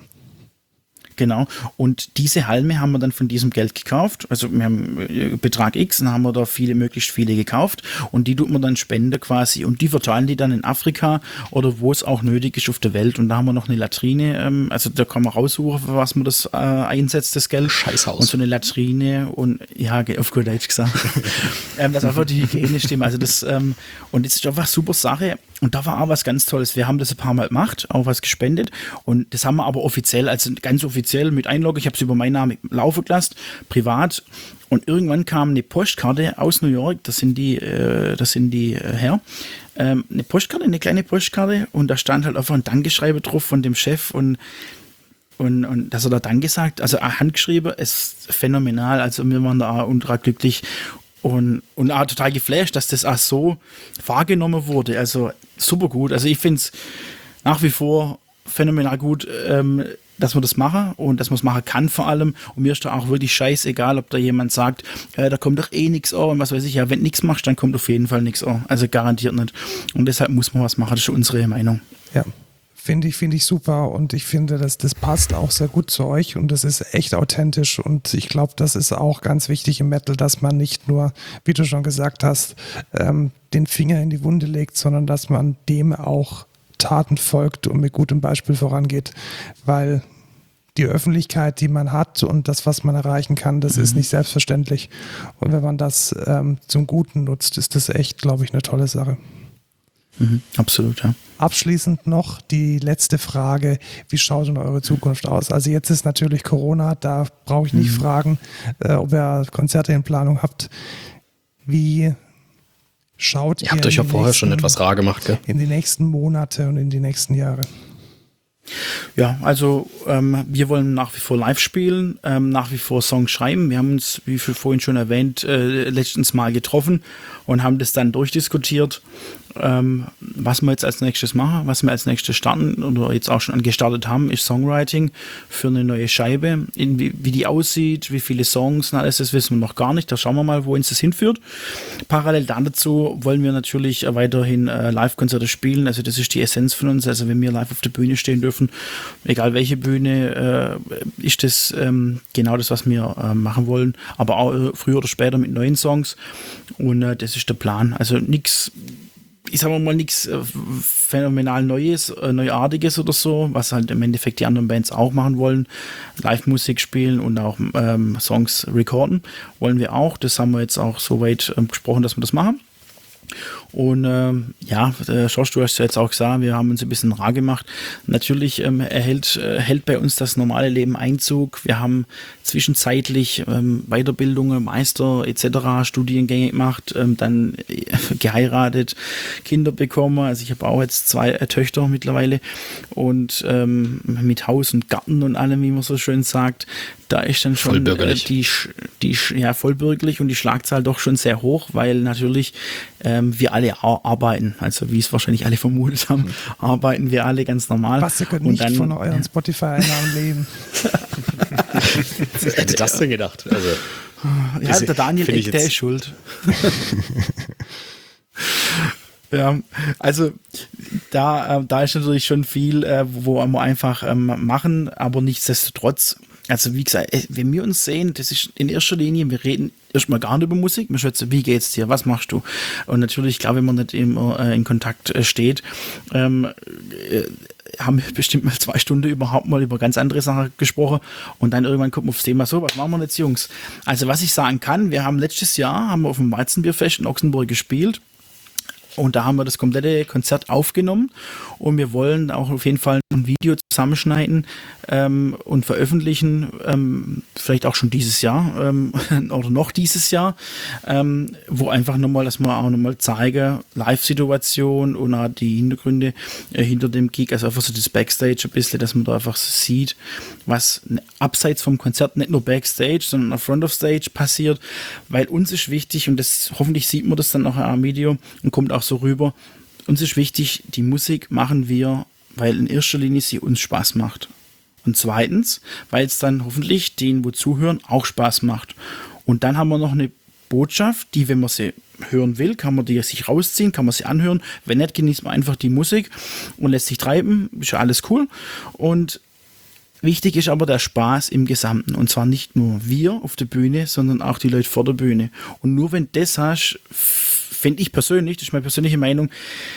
Genau, und diese Halme haben wir dann von diesem Geld gekauft, also wir haben Betrag X, dann haben wir da viele, möglichst viele gekauft und die tut man dann spenden quasi und die verteilen die dann in Afrika oder wo es auch nötig ist auf der Welt, und da haben wir noch eine Latrine, ähm, also da kann man raussuchen, für was man das äh, einsetzt, das Geld. Scheißhaus. Und so eine Latrine und, ja, auf gut Deutsch gesagt, ähm, das einfach die Hygiene stimmt, also das, ähm, und das ist einfach eine super Sache. Und da war auch was ganz Tolles. Wir haben das ein paar Mal gemacht, auch was gespendet. Und das haben wir aber offiziell, also ganz offiziell mit Einloggen. Ich habe es über meinen Namen laufen gelassen, privat. Und irgendwann kam eine Postkarte aus New York, das sind die, äh, das sind die äh, her. Ähm, eine Postkarte, eine kleine Postkarte. Und da stand halt einfach ein Dankeschreiben drauf von dem Chef. Und Und, und dass er da Danke sagt, also handgeschrieben, ist phänomenal. Also wir waren da auch ultra glücklich. Und, und auch total geflasht, dass das auch so wahrgenommen wurde. Also super gut. Also ich finde es nach wie vor phänomenal gut, ähm, dass man das machen und dass man es machen kann vor allem. Und mir ist da auch wirklich scheißegal, ob da jemand sagt, äh, da kommt doch eh nichts an und was weiß ich. Ja, wenn du nichts machst, dann kommt auf jeden Fall nichts an. Also garantiert nicht. Und deshalb muss man was machen. Das ist unsere Meinung. Ja. Finde ich, finde ich super, und ich finde, dass das passt auch sehr gut zu euch und das ist echt authentisch, und ich glaube, das ist auch ganz wichtig im Metal, dass man nicht nur, wie du schon gesagt hast, ähm, den Finger in die Wunde legt, sondern dass man dem auch Taten folgt und mit gutem Beispiel vorangeht, weil die Öffentlichkeit, die man hat und das, was man erreichen kann, das mhm. ist nicht selbstverständlich. Und wenn man das ähm, zum Guten nutzt, ist das echt, glaube ich, eine tolle Sache. Mhm, absolut, ja. Abschließend noch die letzte Frage, wie schaut denn eure Zukunft aus? Also jetzt ist natürlich Corona, da brauche ich nicht mhm. fragen, äh, ob ihr Konzerte in Planung habt. Wie schaut ihr? Ihr habt euch ja vorher nächsten, schon etwas rar gemacht, gell? In die nächsten Monate und in die nächsten Jahre. Ja, also ähm, wir wollen nach wie vor live spielen, ähm, nach wie vor Songs schreiben. Wir haben uns, wie vorhin schon erwähnt, äh, letztens mal getroffen und haben das dann durchdiskutiert, ähm, was wir jetzt als nächstes machen, was wir als nächstes starten oder jetzt auch schon gestartet haben, ist Songwriting für eine neue Scheibe. In, wie, wie die aussieht, wie viele Songs und alles, das wissen wir noch gar nicht. Da schauen wir mal, wo uns das hinführt. Parallel dazu wollen wir natürlich weiterhin äh, Live-Konzerte spielen. Also das ist die Essenz von uns. Also wenn wir live auf der Bühne stehen dürfen, egal welche Bühne, äh, ist das ähm, genau das, was wir äh, machen wollen. Aber auch äh, früher oder später mit neuen Songs. Und äh, das ist der Plan. Also nichts, ich sag mal, nichts äh, phänomenal Neues, äh, Neuartiges oder so, was halt im Endeffekt die anderen Bands auch machen wollen. Live-Musik spielen und auch ähm, Songs recorden wollen wir auch. Das haben wir jetzt auch so weit ähm, gesprochen, dass wir das machen. Und ähm, ja, äh, Josh, du hast ja jetzt auch gesagt, wir haben uns ein bisschen rar gemacht. Natürlich ähm, erhält, äh, hält bei uns das normale Leben Einzug. Wir haben zwischenzeitlich ähm, Weiterbildungen, Meister et cetera, Studiengänge gemacht, ähm, dann äh, geheiratet, Kinder bekommen. Also ich habe auch jetzt zwei äh, Töchter mittlerweile und ähm, mit Haus und Garten und allem, wie man so schön sagt. Da ist dann schon äh, die, die, ja, vollbürgerlich und die Schlagzahl doch schon sehr hoch, weil natürlich ähm, wir alle arbeiten, also wie es wahrscheinlich alle vermutet haben, mhm. arbeiten wir alle ganz normal. Was, ihr könnt und nicht dann, von euren Spotify-Einnahmen leben. Wer hätte das denn gedacht? Also, ja, diese, der Daniel Eck, der ist schuld. Ja, also da, äh, da ist natürlich schon viel, äh, wo wir einfach ähm, machen, aber nichtsdestotrotz, also wie gesagt, wenn wir uns sehen, das ist in erster Linie, wir reden erstmal gar nicht über Musik, wir schätzen, wie geht's dir, was machst du? Und natürlich, klar, wenn man nicht immer äh, in Kontakt äh, steht, ähm, äh, haben wir bestimmt mal zwei Stunden überhaupt mal über ganz andere Sachen gesprochen und dann irgendwann kommt man aufs Thema, so, was machen wir jetzt, Jungs? Also was ich sagen kann, wir haben letztes Jahr, haben wir auf dem Weizenbierfest in Ochsenburg gespielt. Und da haben wir das komplette Konzert aufgenommen und wir wollen auch auf jeden Fall ein Video zusammenschneiden ähm, und veröffentlichen, ähm, vielleicht auch schon dieses Jahr ähm, oder noch dieses Jahr, ähm, wo einfach nochmal, dass wir auch nochmal zeigen, Live-Situation und auch die Hintergründe äh, hinter dem Gig, also einfach so das Backstage ein bisschen, dass man da einfach so sieht, was abseits vom Konzert, nicht nur Backstage, sondern auf Front of Stage passiert, weil uns ist wichtig und das hoffentlich sieht man das dann nachher am Video und kommt auch so rüber. Uns ist wichtig, die Musik machen wir, weil in erster Linie sie uns Spaß macht. Und zweitens, weil es dann hoffentlich denen, wo zuhören, auch Spaß macht. Und dann haben wir noch eine Botschaft, die, wenn man sie hören will, kann man die sich rausziehen, kann man sie anhören. Wenn nicht, genießt man einfach die Musik und lässt sich treiben. Ist ja alles cool. Und wichtig ist aber der Spaß im Gesamten. Und zwar nicht nur wir auf der Bühne, sondern auch die Leute vor der Bühne. Und nur wenn das hast, finde ich persönlich, das ist meine persönliche Meinung,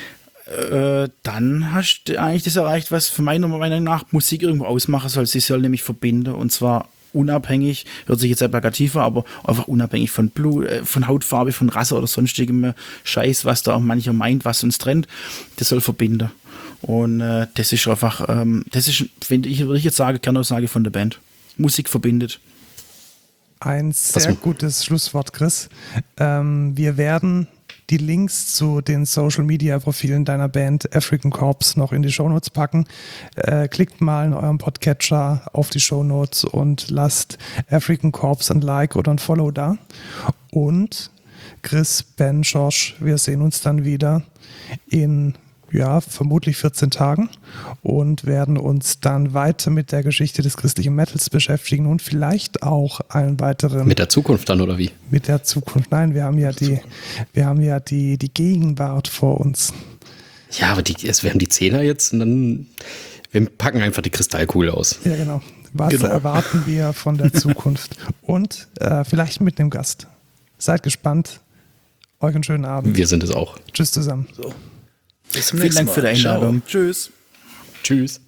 äh, dann hast du eigentlich das erreicht, was für meiner Meinung nach Musik irgendwo ausmachen soll. Sie soll nämlich verbinden und zwar unabhängig, hört sich jetzt sehr plakativ an, aber einfach unabhängig von Blut, äh, von Hautfarbe, von Rasse oder sonstigem Scheiß, was da auch mancher meint, was uns trennt, das soll verbinden. Und äh, das ist einfach, ähm, das ist, finde ich, würde ich jetzt sagen, Kernaussage von der Band. Musik verbindet. Ein sehr gutes Schlusswort, Chris. Ähm, wir werden die Links zu den Social-Media-Profilen deiner Band African Corps noch in die Shownotes packen. Äh, klickt mal in eurem Podcatcher auf die Shownotes und lasst African Corps ein Like oder ein Follow da. Und Chris, Ben, Josh, wir sehen uns dann wieder in ja, vermutlich vierzehn Tagen und werden uns dann weiter mit der Geschichte des christlichen Metals beschäftigen und vielleicht auch einen weiteren... Mit der Zukunft dann, oder wie? Mit der Zukunft. Nein, wir haben ja die, wir haben ja die, die Gegenwart vor uns. Ja, aber die, also wir haben die Zehner jetzt und dann wir packen einfach die Kristallkugel aus. Ja, genau. Was genau. erwarten wir von der Zukunft? Und äh, vielleicht mit einem Gast. Seid gespannt. Euch einen schönen Abend. Wir sind es auch. Tschüss zusammen. So. Bis zum Vielen nächsten Dank für die Mal. Einladung. Ciao. Tschüss. Tschüss.